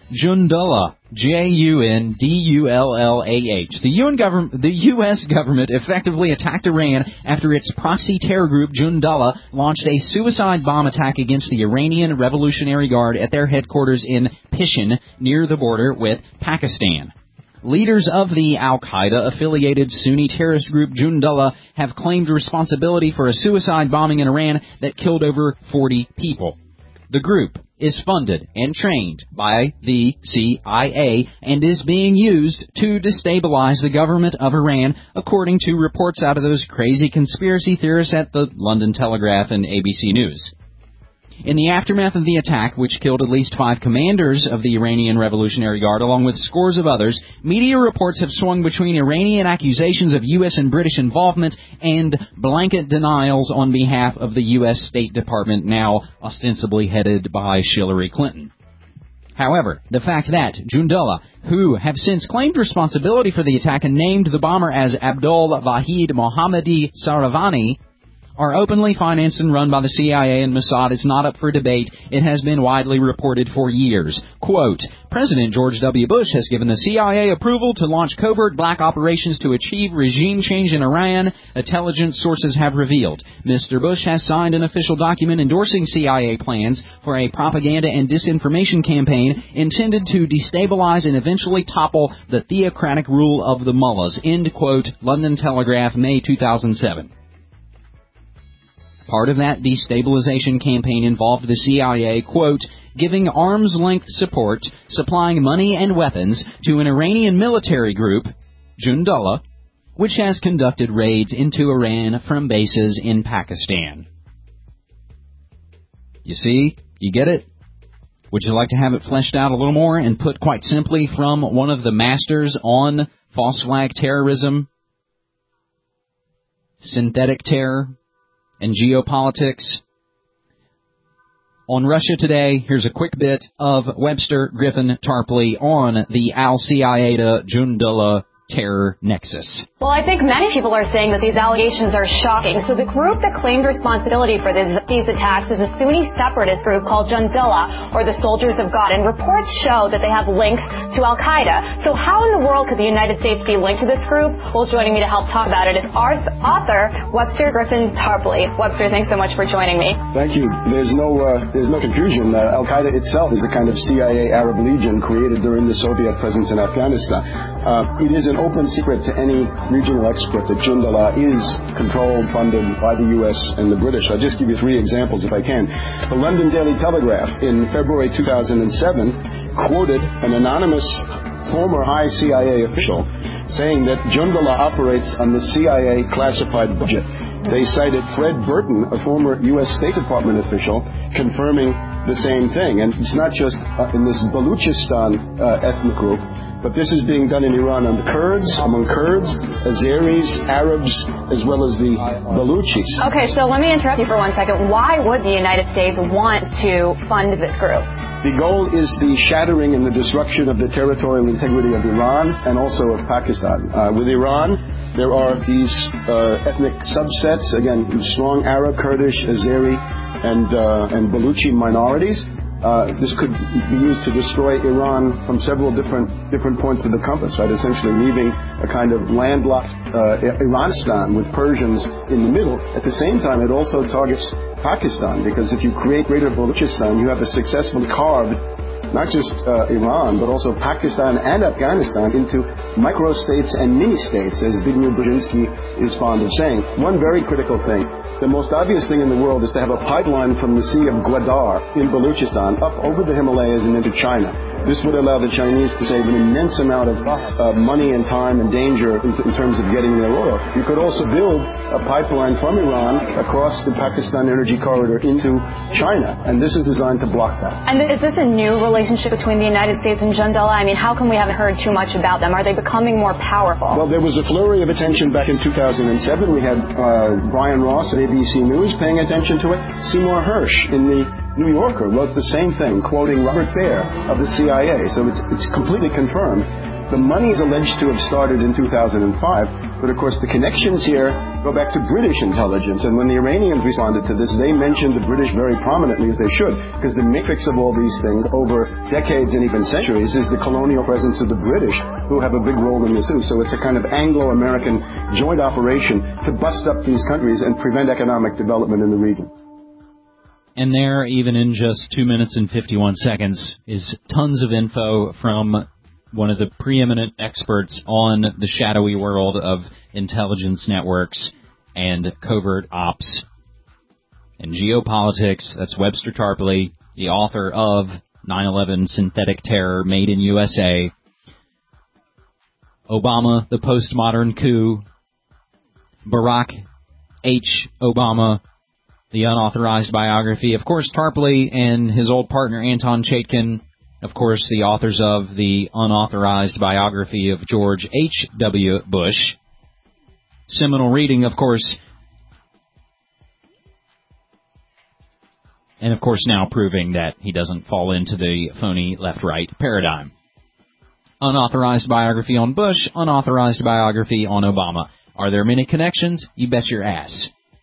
[SPEAKER 10] Jundullah, J U N D U L L A H. The U N government, the U S government effectively attacked Iran after its proxy terror group Jundullah launched a suicide bomb attack against the Iranian Revolutionary Guard at their headquarters in Pishin, near the border with Pakistan. Leaders of the al-Qaeda-affiliated Sunni terrorist group Jundullah have claimed responsibility for a suicide bombing in Iran that killed over forty people. The group is funded and trained by the C I A and is being used to destabilize the government of Iran, according to reports out of those crazy conspiracy theorists at the London Telegraph and A B C News. In the aftermath of the attack, which killed at least five commanders of the Iranian Revolutionary Guard, along with scores of others, media reports have swung between Iranian accusations of U S and British involvement and blanket denials on behalf of the U S State Department, now ostensibly headed by Hillary Clinton. However, the fact that Jundullah, who have since claimed responsibility for the attack and named the bomber as Abdul Wahid Mohammadi Saravani, are openly financed and run by the C I A and Mossad is not up for debate. It has been widely reported for years. Quote, President George W. Bush has given the C I A approval to launch covert black operations to achieve regime change in Iran, intelligence sources have revealed. Mister Bush has signed an official document endorsing C I A plans for a propaganda and disinformation campaign intended to destabilize and eventually topple the theocratic rule of the mullahs. End quote, London Telegraph, May two thousand seven. Part of that destabilization campaign involved the C I A, quote, giving arms-length support, supplying money and weapons to an Iranian military group, Jundullah, which has conducted raids into Iran from bases in Pakistan. You see? You get it? Would you like to have it fleshed out a little more and put quite simply from one of the masters on false flag terrorism, synthetic terror, and geopolitics? On Russia Today, here's a quick bit of Webster Griffin Tarpley on the al-C I A to Jundullah terror nexus.
[SPEAKER 12] Well, I think many people are saying that these allegations are shocking. So the group that claimed responsibility for this, these attacks is a Sunni separatist group called Jundullah, or the Soldiers of God, and reports show that they have links to al-Qaeda. So how in the world could the United States be linked to this group? Well, joining me to help talk about it is author Webster Griffin Tarpley. Webster, thanks so much for joining me.
[SPEAKER 22] Thank you. There's no uh, there's no confusion. Uh, al-Qaeda itself is a kind of C I A Arab Legion created during the Soviet presence in Afghanistan. Uh, it is an open secret to any regional expert that Jundullah is controlled, funded by the U S and the British. I'll just give you three examples if I can. The London Daily Telegraph in February two thousand seven quoted an anonymous former high C I A official saying that Jundullah operates on the C I A classified budget. They cited Fred Burton, a former U S State Department official, confirming the same thing. And it's not just uh, in this Baluchistan uh, ethnic group, but this is being done in Iran among Kurds, among Kurds, Azeris, Arabs, as well as the Baluchis.
[SPEAKER 12] Okay, so let me interrupt you for one second. Why would the United States want to fund this group?
[SPEAKER 22] The goal is the shattering and the disruption of the territorial integrity of Iran and also of Pakistan. Uh, with Iran, there are these uh, ethnic subsets, again, strong Arab, Kurdish, Azeri, and, uh, and Baluchi minorities. Uh, this could be used to destroy Iran from several different different points of the compass, right? Essentially leaving a kind of landlocked uh, Iranistan with Persians in the middle. At the same time, it also targets Pakistan, because if you create Greater Baluchistan, you have a successfully carved not just uh, Iran, but also Pakistan and Afghanistan into micro-states and mini-states, as Zbigniew Brzezinski is fond of saying. One very critical thing, the most obvious thing in the world is to have a pipeline from the Sea of Gwadar in Baluchistan up over the Himalayas and into China. This would allow the Chinese to save an immense amount of uh, money and time and danger in, in terms of getting their oil. You could also build a pipeline from Iran across the Pakistan Energy Corridor into China, and this is designed to block that.
[SPEAKER 12] And is this a new relationship between the United States and Jundullah? I mean, how come we haven't heard too much about them? Are they becoming more powerful?
[SPEAKER 22] Well, there was a flurry of attention back in two thousand seven. We had uh, Brian Ross at A B C News paying attention to it. Seymour Hersh in the New Yorker wrote the same thing, quoting Robert Baer of the C I A. So it's, it's completely confirmed. The money is alleged to have started in two thousand five, but of course the connections here go back to British intelligence. And when the Iranians responded to this, they mentioned the British very prominently, as they should, because the matrix of all these things over decades and even centuries is the colonial presence of the British, who have a big role in this too. So it's a kind of Anglo-American joint operation to bust up these countries and prevent economic development in the region.
[SPEAKER 10] And there, even in just two minutes and fifty-one seconds, is tons of info from one of the preeminent experts on the shadowy world of intelligence networks and covert ops and geopolitics. That's Webster Tarpley, the author of nine eleven Synthetic Terror, Made in U S A, Obama, the Postmodern Coup, Barack H. Obama, the unauthorized biography. Of course, Tarpley and his old partner Anton Chaikin, of course, the authors of the unauthorized biography of George H W. Bush. Seminal reading, of course. And, of course, now proving that he doesn't fall into the phony left-right paradigm. Unauthorized biography on Bush, unauthorized biography on Obama. Are there many connections? You bet your ass.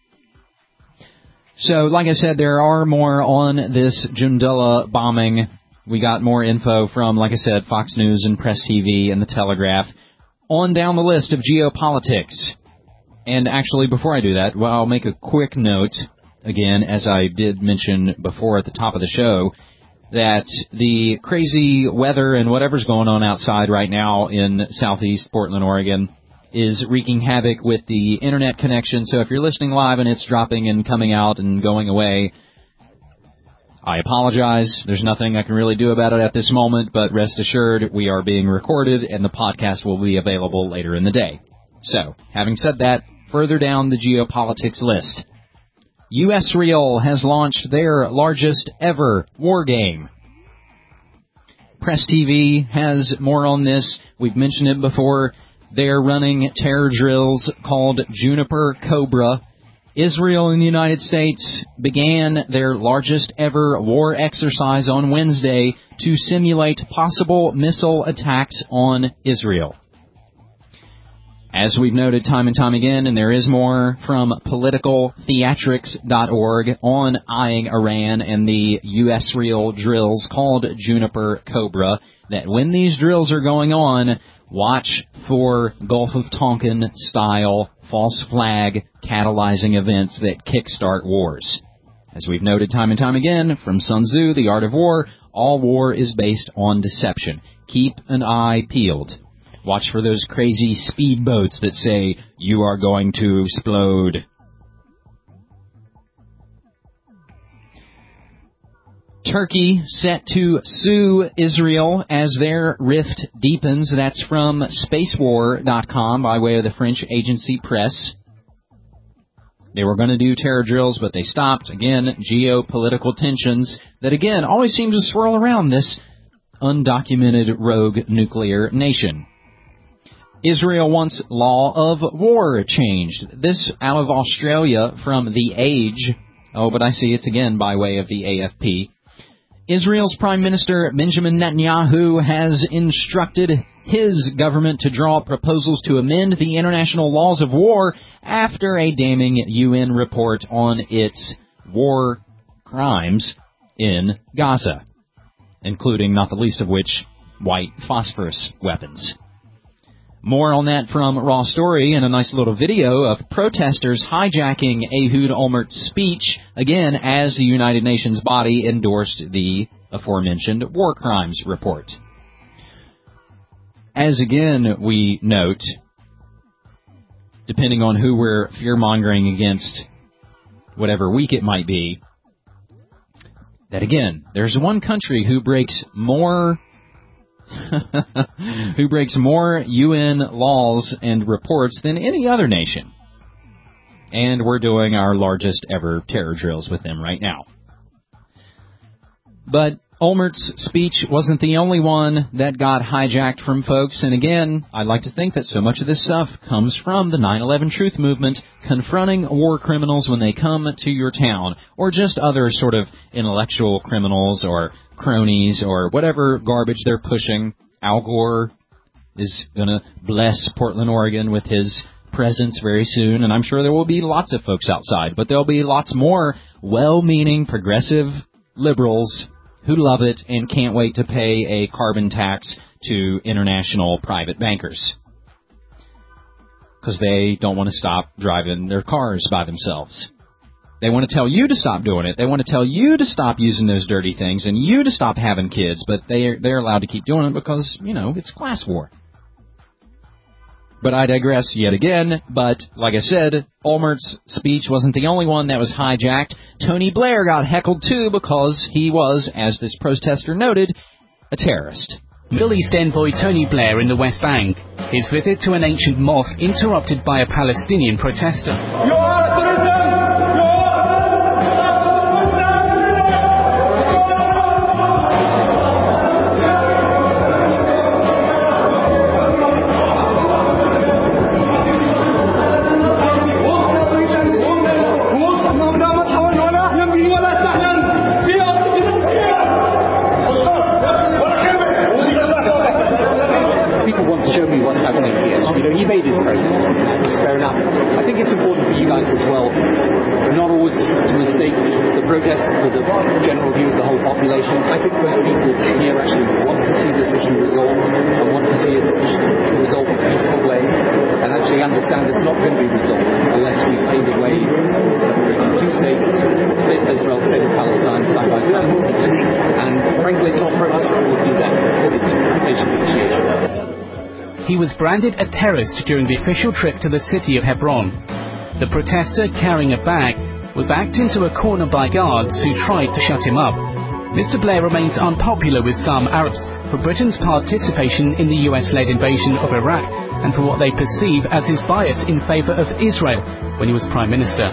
[SPEAKER 10] So, like I said, there are more on this Jundullah bombing. We got more info from, like I said, Fox News and Press T V and The Telegraph. On down the list of geopolitics. And actually, before I do that, well, I'll make a quick note, again, as I did mention before at the top of the show, that the crazy weather and whatever's going on outside right now in southeast Portland, Oregon, is wreaking havoc with the internet connection. So if you're listening live and it's dropping and coming out and going away, I apologize. There's nothing I can really do about it at this moment, but rest assured, we are being recorded and the podcast will be available later in the day. So, having said that, further down the geopolitics list, U S Real has launched their largest ever war game. Press T V has more on this. We've mentioned it before. They're running terror drills called Juniper Cobra. Israel and the United States began their largest ever war exercise on Wednesday to simulate possible missile attacks on Israel. As we've noted time and time again, and there is more from political theatrics dot org on eyeing Iran and the U S Real drills called Juniper Cobra, that when these drills are going on, watch for Gulf of Tonkin style false flag catalyzing events that kickstart wars. As we've noted time and time again from Sun Tzu, The Art of War, all war is based on deception. Keep an eye peeled. Watch for those crazy speedboats that say, you are going to explode. Turkey set to sue Israel as their rift deepens. That's from space war dot com by way of the French agency Press. They were going to do terror drills, but they stopped. Again, geopolitical tensions that, again, always seem to swirl around this undocumented rogue nuclear nation. Israel wants law of war changed. This out of Australia from The Age. Oh, but I see it's again by way of the A F P. Israel's Prime Minister Benjamin Netanyahu has instructed his government to draw up proposals to amend the international laws of war after a damning U N report on its war crimes in Gaza, including, not the least of which, white phosphorus weapons. More on that from Raw Story and a nice little video of protesters hijacking Ehud Olmert's speech, again, as the United Nations body endorsed the aforementioned war crimes report. As again we note, depending on who we're fear-mongering against, whatever week it might be, that again, there's one country who breaks more who breaks more U N laws and reports than any other nation. And we're doing our largest ever terror drills with them right now. But Olmert's speech wasn't the only one that got hijacked from folks. And again, I like to think that so much of this stuff comes from the nine eleven Truth Movement confronting war criminals when they come to your town, or just other sort of intellectual criminals or cronies or whatever garbage they're pushing. Al Gore is going to bless Portland, Oregon with his presence very soon, and I'm sure there will be lots of folks outside, but there'll be lots more well-meaning progressive liberals who love it and can't wait to pay a carbon tax to international private bankers because they don't want to stop driving their cars by themselves. They want to tell you to stop doing it. They want to tell you to stop using those dirty things and you to stop having kids, but they're, they're allowed to keep doing it because, you know, it's class war. But I digress yet again. But, like I said, Olmert's speech wasn't the only one that was hijacked. Tony Blair got heckled, too, because he was, as this protester noted, a terrorist.
[SPEAKER 13] Middle East envoy Tony Blair in the West Bank. His visit to an ancient mosque interrupted by a Palestinian protester. He was branded a terrorist during the official trip to the city of Hebron. The protester, carrying a bag, was backed into a corner by guards who tried to shut him up. Mister Blair remains unpopular with some Arabs for Britain's participation in the U S-led invasion of Iraq and for what they perceive as his bias in favour of Israel when he was Prime Minister.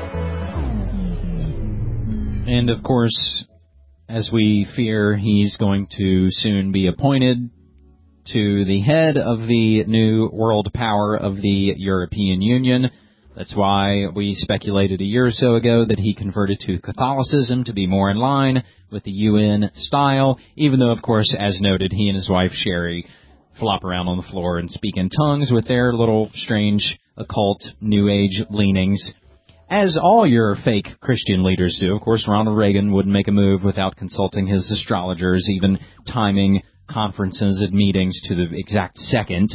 [SPEAKER 10] And, of course, as we fear, he's going to soon be appointed to the head of the new world power of the European Union. That's why we speculated a year or so ago that he converted to Catholicism to be more in line with the U N style, even though, of course, as noted, he and his wife, Sherry, flop around on the floor and speak in tongues with their little strange occult New Age leanings, as all your fake Christian leaders do. Of course, Ronald Reagan wouldn't make a move without consulting his astrologers, even timing conferences and meetings to the exact second.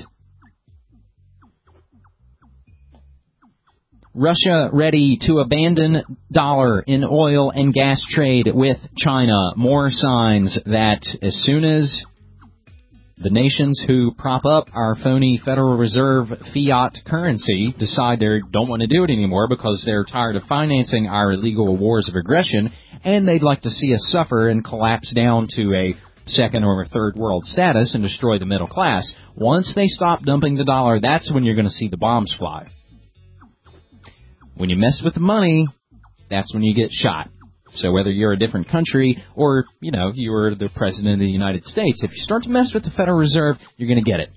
[SPEAKER 10] Russia ready to abandon dollar in oil and gas trade with China. More signs that as soon as the nations who prop up our phony Federal Reserve fiat currency decide they don't want to do it anymore because they're tired of financing our illegal wars of aggression and they'd like to see us suffer and collapse down to a second or third world status and destroy the middle class. Once they stop dumping the dollar, that's when you're going to see the bombs fly. When you mess with the money, that's when you get shot. So whether you're a different country or, you know, you're the President of the United States, if you start to mess with the Federal Reserve, you're going to get it.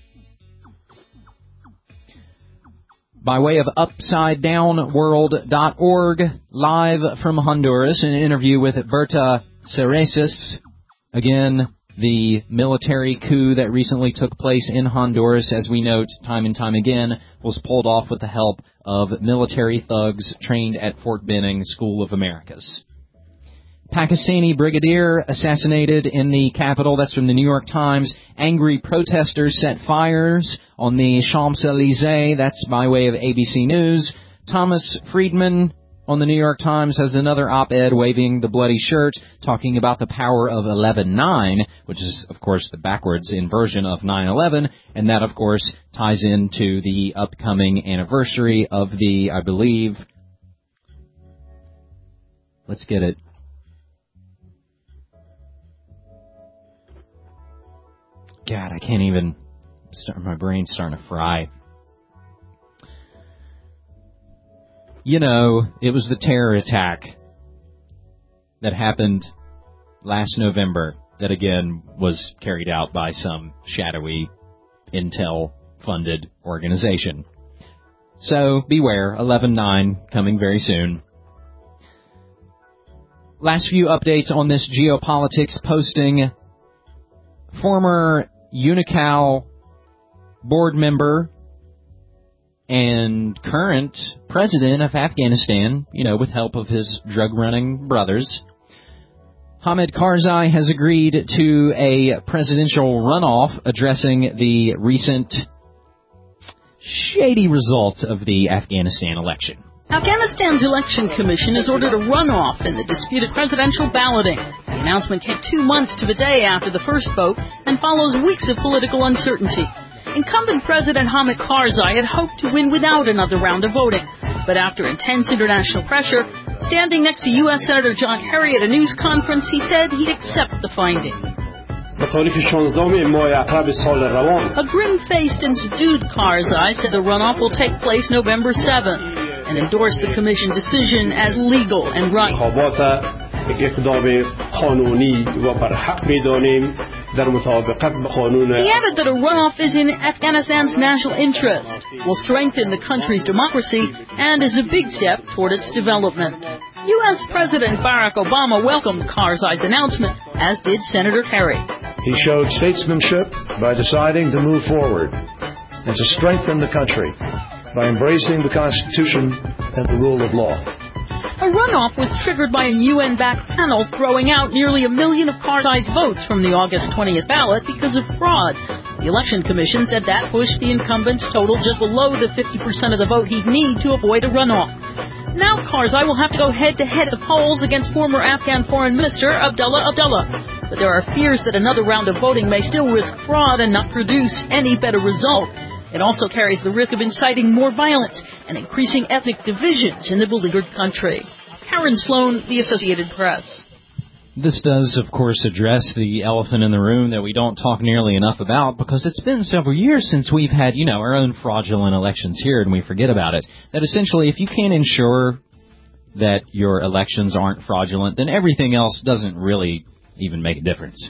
[SPEAKER 10] By way of upside down world dot org, live from Honduras, an interview with Berta Cereces. Again, the military coup that recently took place in Honduras, as we note time and time again, was pulled off with the help of military thugs trained at Fort Benning School of Americas. Pakistani brigadier assassinated in the capital. That's from the New York Times. Angry protesters set fires on the Champs-Élysées. That's by way of A B C News. Thomas Friedman on the New York Times has another op-ed waving the bloody shirt, talking about the power of eleven nine, which is, of course, the backwards inversion of nine eleven, and that, of course, ties into the upcoming anniversary of the, I believe, let's get it, God, I can't even, start, my brain's starting to fry. You know, it was the terror attack that happened last November that, again, was carried out by some shadowy intel-funded organization. So, beware, eleven nine coming very soon. Last few updates on this geopolitics posting. Former Unocal board member and current president of Afghanistan, you know, with help of his drug-running brothers. Hamid Karzai has agreed to a presidential runoff addressing the recent shady results of the Afghanistan election.
[SPEAKER 14] Afghanistan's election commission has ordered a runoff in the disputed presidential balloting. The announcement came two months to the day after the first vote and follows weeks of political uncertainty. Incumbent President Hamid Karzai had hoped to win without another round of voting, but after intense international pressure, standing next to U S Senator John Kerry at a news conference, he said he'd accept the finding. A grim-faced and subdued Karzai said the runoff will take place November seventh and endorsed the commission decision as legal and right. He added that a runoff is in Afghanistan's national interest, will strengthen the country's democracy, and is a big step toward its development. U S President Barack Obama welcomed Karzai's announcement, as did Senator Kerry.
[SPEAKER 15] He showed statesmanship by deciding to move forward and to strengthen the country by embracing the Constitution and the rule of law.
[SPEAKER 14] A runoff was triggered by a U N-backed panel throwing out nearly a million of Karzai's votes from the August twentieth ballot because of fraud. The Election Commission said that pushed the incumbent's total just below the fifty percent of the vote he'd need to avoid a runoff. Now Karzai will have to go head-to-head at the polls against former Afghan Foreign Minister Abdullah Abdullah. But there are fears that another round of voting may still risk fraud and not produce any better result. It also carries the risk of inciting more violence and increasing ethnic divisions in the beleaguered country. Karen Sloan, The Associated Press.
[SPEAKER 10] This does, of course, address the elephant in the room that we don't talk nearly enough about because it's been several years since we've had, you know, our own fraudulent elections here and we forget about it. That essentially, if you can't ensure that your elections aren't fraudulent, then everything else doesn't really even make a difference.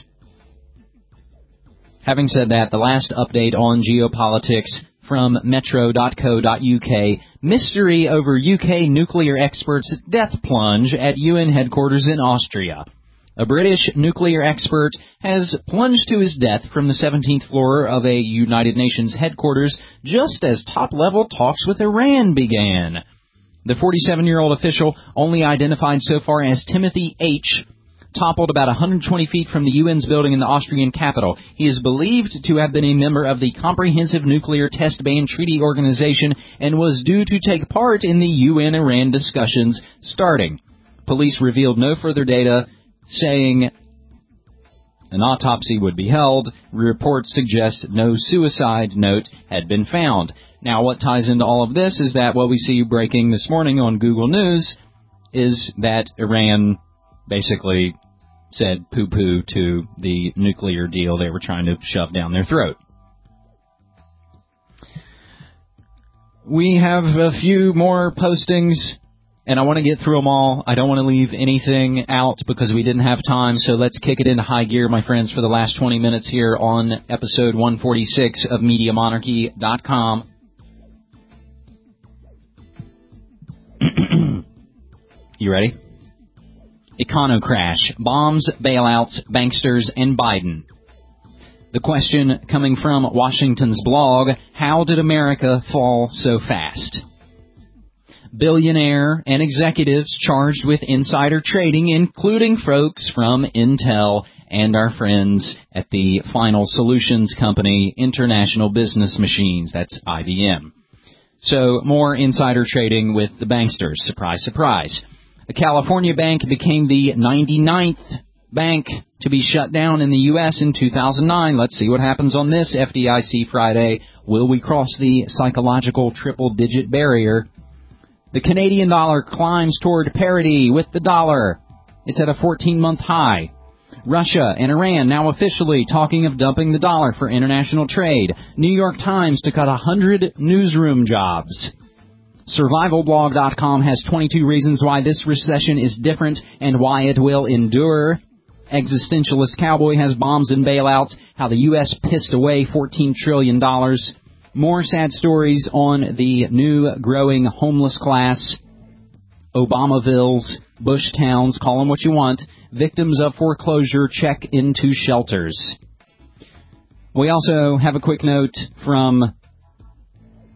[SPEAKER 10] Having said that, the last update on geopolitics from metro dot co dot U K, mystery over U K nuclear experts' death plunge at U N headquarters in Austria. A British nuclear expert has plunged to his death from the seventeenth floor of a United Nations headquarters just as top-level talks with Iran began. The forty-seven-year-old official, only identified so far as Timothy H., toppled about one hundred twenty feet from the U N's building in the Austrian capital. He is believed to have been a member of the Comprehensive Nuclear Test Ban Treaty Organization and was due to take part in the U N-Iran discussions starting. Police revealed no further data, saying an autopsy would be held. Reports suggest no suicide note had been found. Now, what ties into all of this is that what we see breaking this morning on Google News is that Iran basically said poo-poo to the nuclear deal they were trying to shove down their throat. We have a few more postings, and I want to get through them all. I don't want to leave anything out because we didn't have time, so let's kick it into high gear, my friends, for the last twenty minutes here on episode one forty-six of Media Monarchy dot com. You ready? Econo crash, bombs, bailouts, banksters, and Biden. The question coming from Washington's blog, how did America fall so fast? Billionaire and executives charged with insider trading, including folks from Intel and our friends at the Final Solutions Company, International Business Machines, that's I B M. So more insider trading with the banksters. Surprise, surprise. A California bank became the ninety-ninth bank to be shut down in the U S in two thousand nine. Let's see what happens on this F D I C Friday. Will we cross the psychological triple-digit barrier? The Canadian dollar climbs toward parity with the dollar. It's at a fourteen-month high. Russia and Iran now officially talking of dumping the dollar for international trade. New York Times to cut one hundred newsroom jobs. Survival blog dot com has twenty-two reasons why this recession is different and why it will endure. Existentialist Cowboy has bombs and bailouts, how the U S pissed away fourteen trillion dollars. More sad stories on the new growing homeless class. Obamavilles, Bush towns, call them what you want. Victims of foreclosure check into shelters. We also have a quick note from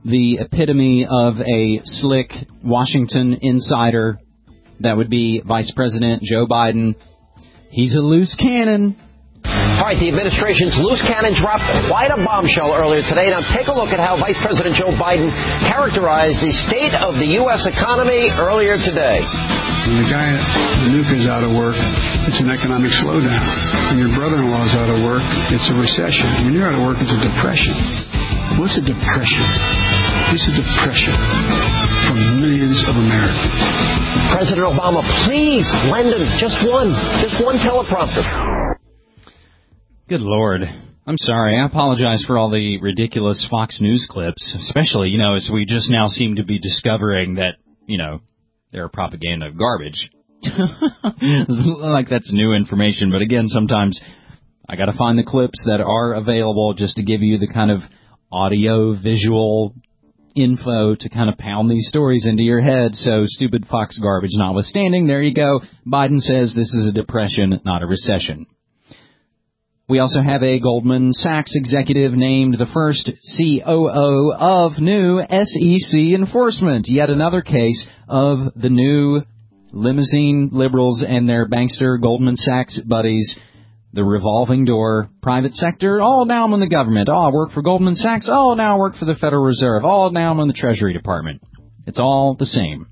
[SPEAKER 10] the epitome of a slick Washington insider. That would be Vice President Joe Biden. He's a loose cannon.
[SPEAKER 17] All right, the administration's loose cannon dropped quite a bombshell earlier today. Now take a look at how Vice President Joe Biden characterized the state of the U S economy earlier today.
[SPEAKER 18] When the guy at the nuke is out of work, it's an economic slowdown. When your brother-in-law is out of work, it's a recession. When you're out of work, it's a depression. What's a depression? It's a depression for millions of Americans.
[SPEAKER 17] President Obama, please lend him just one, just one teleprompter.
[SPEAKER 10] Good Lord. I'm sorry. I apologize for all the ridiculous Fox News clips, especially, you know, as we just now seem to be discovering that, you know, they're propaganda garbage. Like that's new information. But again, sometimes I got to find the clips that are available just to give you the kind of audio, visual info to kind of pound these stories into your head. So stupid Fox garbage notwithstanding, there you go. Biden says this is a depression, not a recession. We also have a Goldman Sachs executive named the first C O O of new S E C enforcement. Yet another case of the new limousine liberals and their bankster Goldman Sachs buddies. The revolving door, private sector, oh, now I'm in the government. Oh, I work for Goldman Sachs. Oh, now I work for the Federal Reserve. Oh, now I'm in the Treasury Department. It's all the same.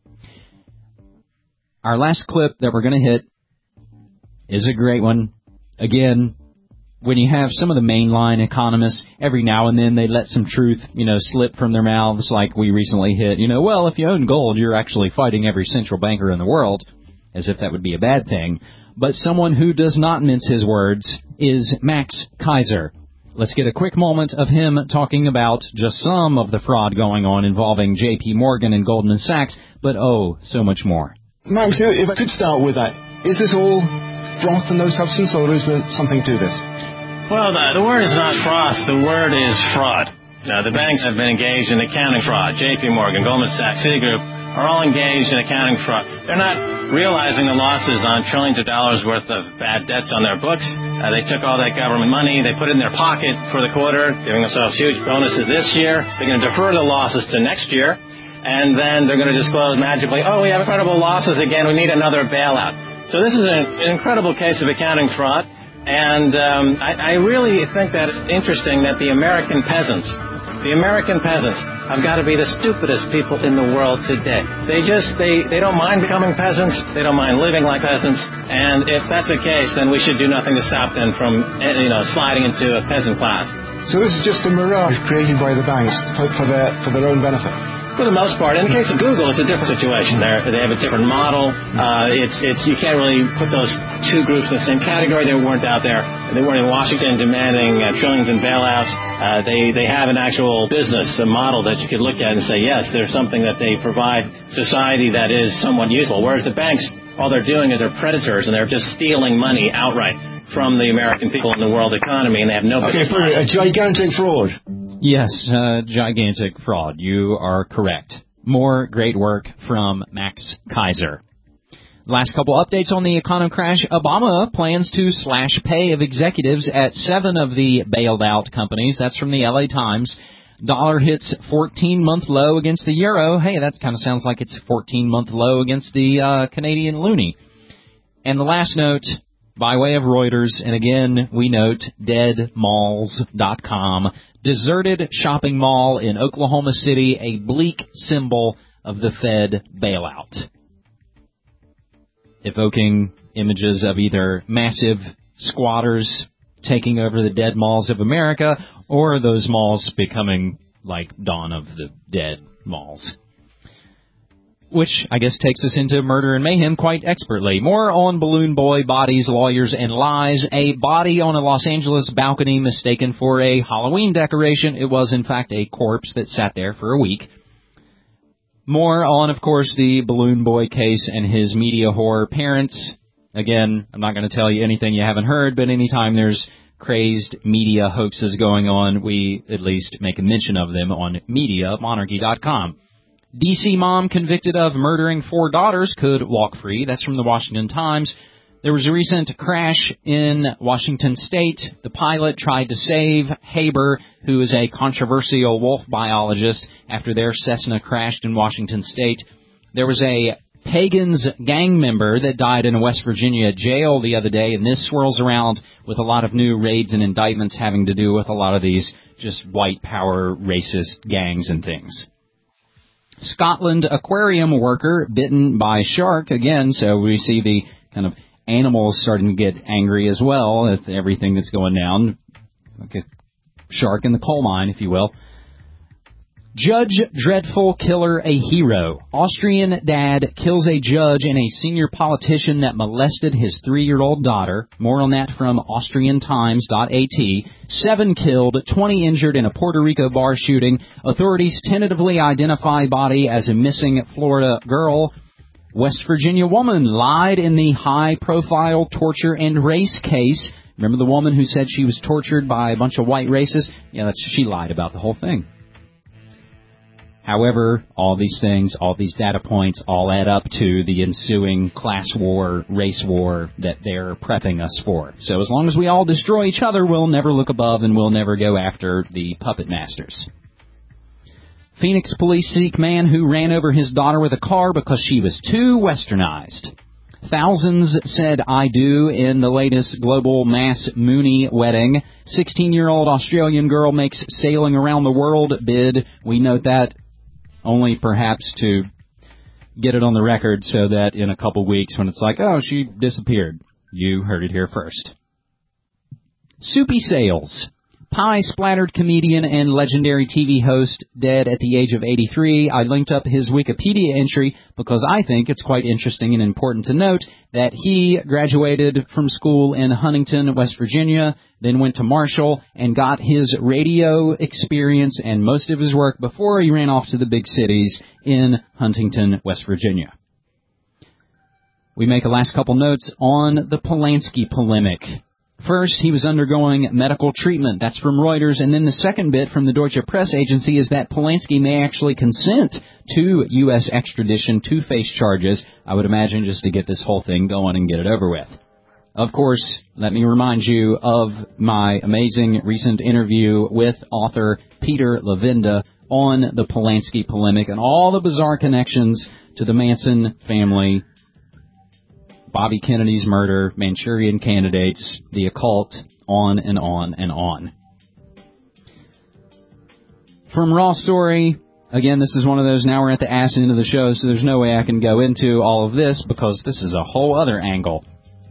[SPEAKER 10] Our last clip that we're going to hit is a great one. Again, when you have some of the mainline economists, every now and then they let some truth, you know, slip from their mouths, like we recently hit, you know, well, if you own gold, you're actually fighting every central banker in the world, as if that would be a bad thing. But someone who does not mince his words is Max Keiser. Let's get a quick moment of him talking about just some of the fraud going on involving J P Morgan and Goldman Sachs, but oh, so much more.
[SPEAKER 21] Max, if I could start with that, is this all froth and no substance, or is there something to this?
[SPEAKER 24] Well, the, the word is not froth. The word is fraud. Now, the banks have been engaged in accounting fraud. J P Morgan, Goldman Sachs, Citigroup are all engaged in accounting fraud. They're not realizing the losses on trillions of dollars worth of bad debts on their books. Uh, they took all that government money. They put it in their pocket for the quarter, giving themselves huge bonuses this year. They're going to defer the losses to next year. And then they're going to disclose magically, oh, we have incredible losses again. We need another bailout. So this is an, an incredible case of accounting fraud. And um, I, I really think that it's interesting that the American peasants, the American peasants have got to be the stupidest people in the world today. They just, they, they don't mind becoming peasants. They don't mind living like peasants. And if that's the case, then we should do nothing to stop them from, you know, sliding into a peasant class.
[SPEAKER 21] So this is just a mirage created by the banks for, for their for their own benefit?
[SPEAKER 24] For the most part. In the case of Google, it's a different situation. They're, they have a different model. Uh, it's, it's, you can't really put those two groups in the same category. They weren't out there. They weren't in Washington demanding uh, trillions in bailouts. Uh, they, they have an actual business, a model that you could look at and say, yes, there's something that they provide society that is somewhat useful. Whereas the banks, all they're doing is they're predators and they're just stealing money outright from the American people in the world economy, and they have no business.
[SPEAKER 21] Okay, a gigantic fraud.
[SPEAKER 10] Yes, uh, gigantic fraud. You are correct. More great work from Max Keiser. Last couple updates on the economy crash. Obama plans to slash pay of executives at seven of the bailed out companies. That's from the L A Times. Dollar hits fourteen-month low against the euro. Hey, that kind of sounds like it's fourteen-month low against the uh, Canadian loonie. And the last note, by way of Reuters, and again, we note dead malls dot com. Deserted shopping mall in Oklahoma City, a bleak symbol of the Fed bailout. Evoking images of either massive squatters taking over the dead malls of America, or those malls becoming like Dawn of the Dead malls. Which, I guess, takes us into murder and mayhem quite expertly. More on Balloon Boy, bodies, lawyers, and lies. A body on a Los Angeles balcony mistaken for a Halloween decoration. It was, in fact, a corpse that sat there for a week. More on, of course, the Balloon Boy case and his media whore parents. Again, I'm not going to tell you anything you haven't heard, but anytime there's crazed media hoaxes going on, we at least make a mention of them on media monarchy dot com. D C mom convicted of murdering four daughters could walk free. That's from the Washington Times. There was a recent crash in Washington State. The pilot tried to save Haber, who is a controversial wolf biologist, after their Cessna crashed in Washington State. There was a Pagans gang member that died in a West Virginia jail the other day, and this swirls around with a lot of new raids and indictments having to do with a lot of these just white power racist gangs and things. Scotland aquarium worker bitten by shark again, so we see the kind of animals starting to get angry as well at everything that's going down. Like a shark in the coal mine, if you will. Judge Dreadful Killer a Hero. Austrian dad kills a judge and a senior politician that molested his three-year-old daughter. More on that from Austrian Times dot A T. Seven killed, twenty injured in a Puerto Rico bar shooting. Authorities tentatively identify body as a missing Florida girl. West Virginia woman lied in the high-profile torture and race case. Remember the woman who said she was tortured by a bunch of white racists? Yeah, that's, she lied about the whole thing. However, all these things, all these data points, all add up to the ensuing class war, race war that they're prepping us for. So as long as we all destroy each other, we'll never look above and we'll never go after the puppet masters. Phoenix police seek man who ran over his daughter with a car because she was too westernized. Thousands said I do in the latest global mass Mooney wedding. sixteen-year-old Australian girl makes sailing around the world bid. We note that only perhaps to get it on the record so that in a couple weeks when it's like, oh, she disappeared, you heard it here first. Soupy Sales. Pie-splattered comedian and legendary T V host dead at the age of eighty-three. I linked up his Wikipedia entry because I think it's quite interesting and important to note that he graduated from school in Huntington, West Virginia, then went to Marshall and got his radio experience and most of his work before he ran off to the big cities in Huntington, West Virginia. We make a last couple notes on the Polanski polemic. First, he was undergoing medical treatment. That's from Reuters. And then the second bit from the Deutsche Press Agency is that Polanski may actually consent to U S extradition to face charges, I would imagine just to get this whole thing going and get it over with. Of course, let me remind you of my amazing recent interview with author Peter Levenda on the Polanski polemic and all the bizarre connections to the Manson family, Bobby Kennedy's murder, Manchurian candidates, the occult, on and on and on. From Raw Story, again, this is one of those, now we're at the ass end of the show, so there's no way I can go into all of this because this is a whole other angle.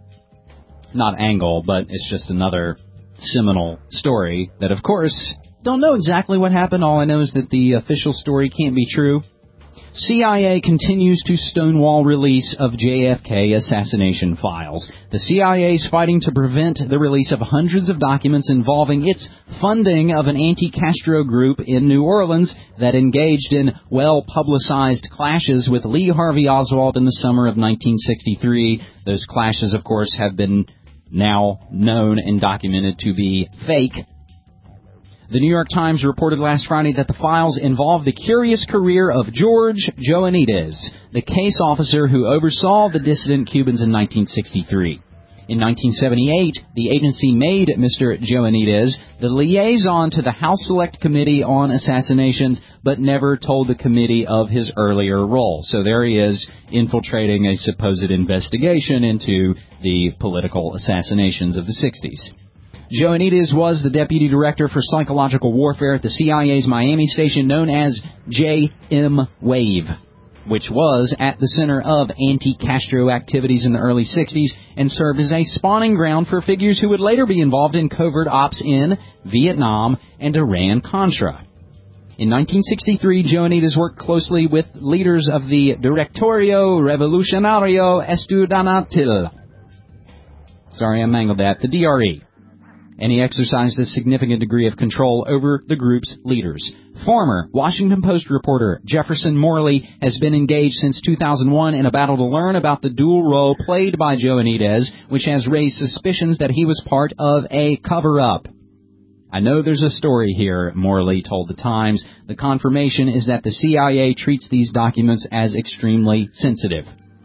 [SPEAKER 10] Not angle, but it's just another seminal story that, of course, don't know exactly what happened. All I know is that the official story can't be true. C I A continues to stonewall release of J F K assassination files. The C I A is fighting to prevent the release of hundreds of documents involving its funding of an anti-Castro group in New Orleans that engaged in well-publicized clashes with Lee Harvey Oswald in the summer of nineteen sixty-three. Those clashes, of course, have been now known and documented to be fake. The New York Times reported last Friday that the files involve the curious career of George Joanides, the case officer who oversaw the dissident Cubans in nineteen sixty-three. In nineteen seventy-eight, the agency made Mister Joanides the liaison to the House Select Committee on Assassinations, but never told the committee of his earlier role. So there he is, infiltrating a supposed investigation into the political assassinations of the sixties. Joanides was the deputy director for psychological warfare at the C I A's Miami station known as J M Wave, which was at the center of anti-Castro activities in the early sixties and served as a spawning ground for figures who would later be involved in covert ops in Vietnam and Iran-Contra. In nineteen sixty-three, Joanides worked closely with leaders of the Directorio Revolucionario Estudiantil. Sorry, I mangled that. The D R E. And he exercised a significant degree of control over the group's leaders. Former Washington Post reporter Jefferson Morley has been engaged since two thousand one in a battle to learn about the dual role played by Joanides, which has raised suspicions that he was part of a cover-up. I know there's a story here, Morley told the Times. The confirmation is that the C I A treats these documents as extremely sensitive.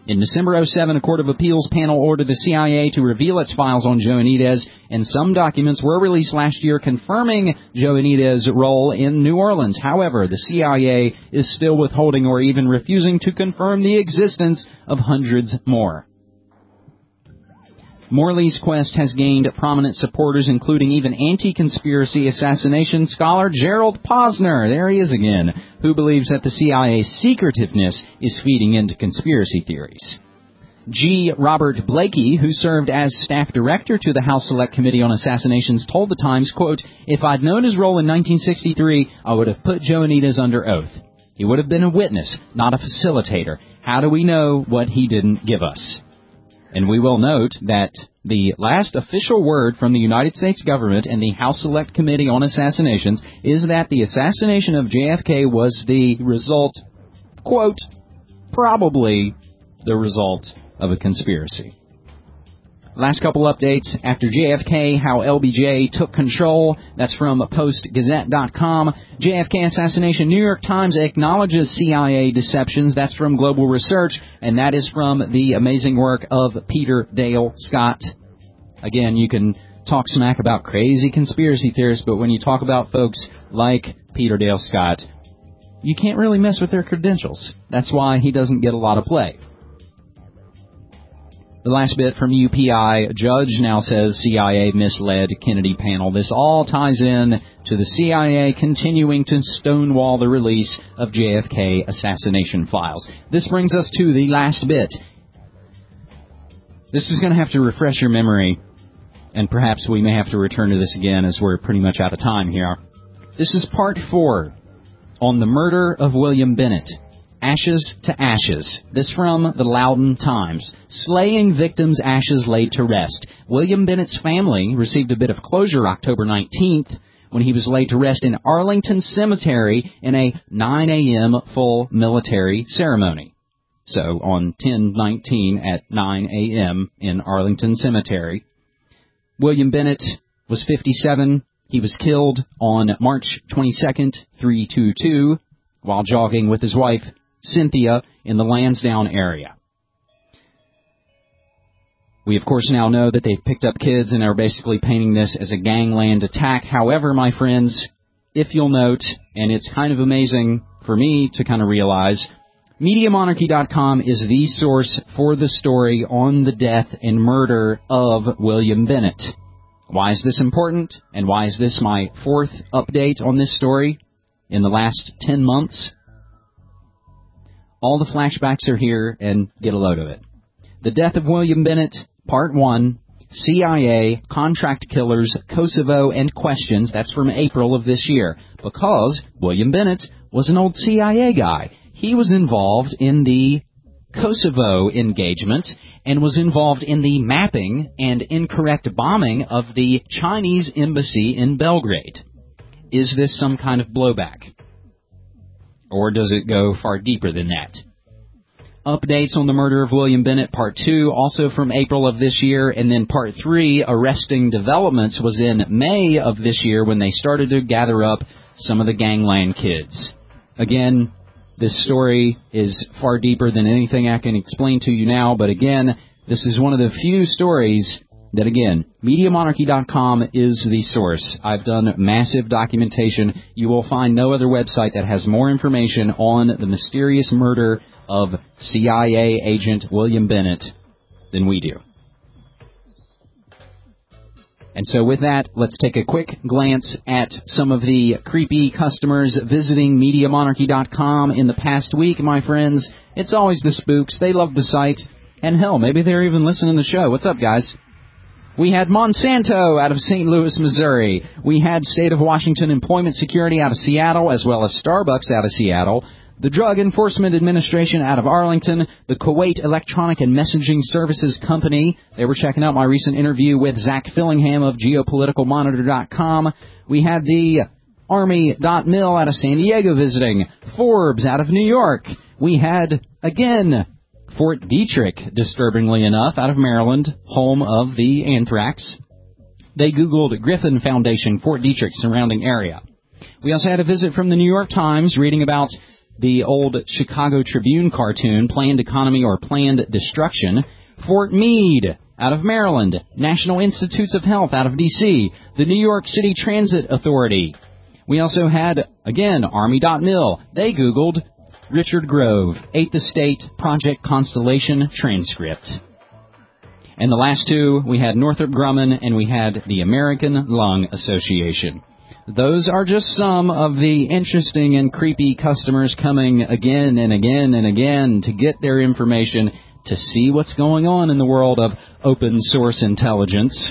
[SPEAKER 10] In December oh seven, a Court of Appeals panel ordered the C I A to reveal its files on Joanides, and some documents were released last year confirming Joanides' role in New Orleans. However, the C I A is still withholding or even refusing to confirm the existence of hundreds more. Morley's quest has gained prominent supporters, including even anti-conspiracy assassination scholar Gerald Posner, there he is again, who believes that the C I A's secretiveness is feeding into conspiracy theories. G. Robert Blakey, who served as staff director to the House Select Committee on Assassinations, told the Times, quote, "If I'd known his role in nineteen sixty-three, I would have put Joanides under oath. He would have been a witness, not a facilitator. How do we know what he didn't give us?" And we will note that the last official word from the United States government and the House Select Committee on Assassinations is that the assassination of J F K was the result, quote, probably the result of a conspiracy. Last couple updates. After J F K, how L B J took control. That's from Post Gazette dot com. J F K assassination. New York Times acknowledges C I A deceptions. That's from Global Research. And that is from the amazing work of Peter Dale Scott. Again, you can talk smack about crazy conspiracy theorists, but when you talk about folks like Peter Dale Scott, you can't really mess with their credentials. That's why he doesn't get a lot of play. The last bit from U P I, a judge now says C I A misled Kennedy panel. This all ties in to the C I A continuing to stonewall the release of J F K assassination files. This brings us to the last bit. This is going to have to refresh your memory, and perhaps we may have to return to this again as we're pretty much out of time here. This is part four on the murder of William Bennett. Ashes to ashes. This from the Loudoun Times. Slaying victims' ashes laid to rest. William Bennett's family received a bit of closure October nineteenth when he was laid to rest in Arlington Cemetery in a nine a.m. full military ceremony. So on ten nineteen at nine a.m. in Arlington Cemetery. William Bennett was fifty-seven. He was killed on March twenty-second, three twenty-two, while jogging with his wife, Cynthia, in the Lansdowne area. We, of course, now know that they've picked up kids and are basically painting this as a gangland attack. However, my friends, if you'll note, and it's kind of amazing for me to kind of realize, Media Monarchy dot com is the source for the story on the death and murder of William Bennett. Why is this important, and why is this my fourth update on this story in the last ten months? All the flashbacks are here, and get a load of it. The Death of William Bennett, Part one, C I A, Contract Killers, Kosovo, and Questions. That's from April of this year. Because William Bennett was an old C I A guy. He was involved in the Kosovo engagement and was involved in the mapping and incorrect bombing of the Chinese embassy in Belgrade. Is this some kind of blowback? Or does it go far deeper than that? Updates on the murder of William Bennett, Part two, also from April of this year. And then Part three, Arresting Developments, was in May of this year when they started to gather up some of the gangland kids. Again, this story is far deeper than anything I can explain to you now. But again, this is one of the few stories that, again, Media Monarchy dot com is the source. I've done massive documentation. You will find no other website that has more information on the mysterious murder of C I A agent William Bennett than we do. And so with that, let's take a quick glance at some of the creepy customers visiting Media Monarchy dot com in the past week, my friends. It's always the spooks. They love the site. And hell, maybe they're even listening to the show. What's up, guys? We had Monsanto out of Saint Louis, Missouri. We had State of Washington Employment Security out of Seattle, as well as Starbucks out of Seattle. The Drug Enforcement Administration out of Arlington. The Kuwait Electronic and Messaging Services Company. They were checking out my recent interview with Zach Fillingham of Geopolitical Monitor dot com. We had the Army dot mil out of San Diego visiting. Forbes out of New York. We had, again, Fort Detrick, disturbingly enough, out of Maryland, home of the anthrax. They Googled Griffin Foundation, Fort Detrick, surrounding area. We also had a visit from the New York Times reading about the old Chicago Tribune cartoon, Planned Economy or Planned Destruction, Fort Meade out of Maryland, National Institutes of Health out of D C, the New York City Transit Authority. We also had, again, Army dot mil. They Googled Richard Grove, Eighth Estate Project Constellation transcript. And the last two, we had Northrop Grumman and we had the American Lung Association. Those are just some of the interesting and creepy customers coming again and again and again to get their information, to see what's going on in the world of open source intelligence.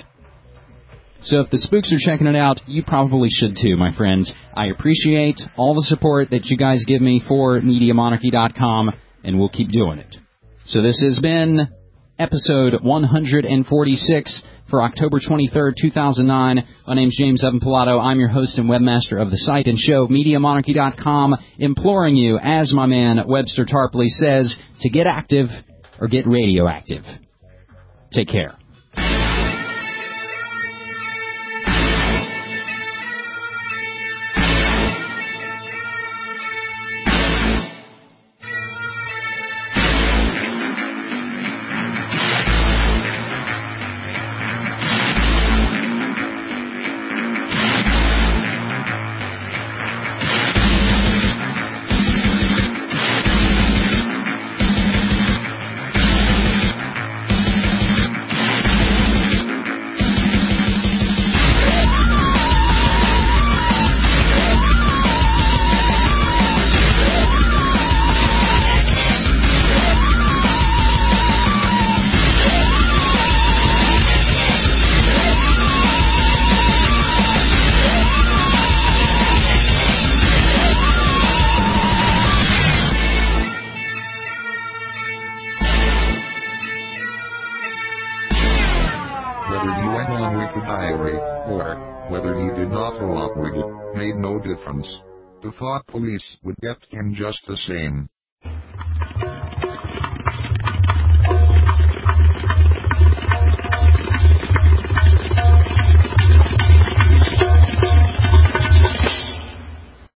[SPEAKER 10] So if the spooks are checking it out, you probably should too, my friends. I appreciate all the support that you guys give me for Media Monarchy dot com, and we'll keep doing it. So this has been episode one hundred forty-six for October twenty-third, two thousand nine. My name's James Evan Pilato. I'm your host and webmaster of the site and show, Media Monarchy dot com, imploring you, as my man Webster Tarpley says, to get active or get radioactive. Take care.
[SPEAKER 3] The thought police would get him just the same.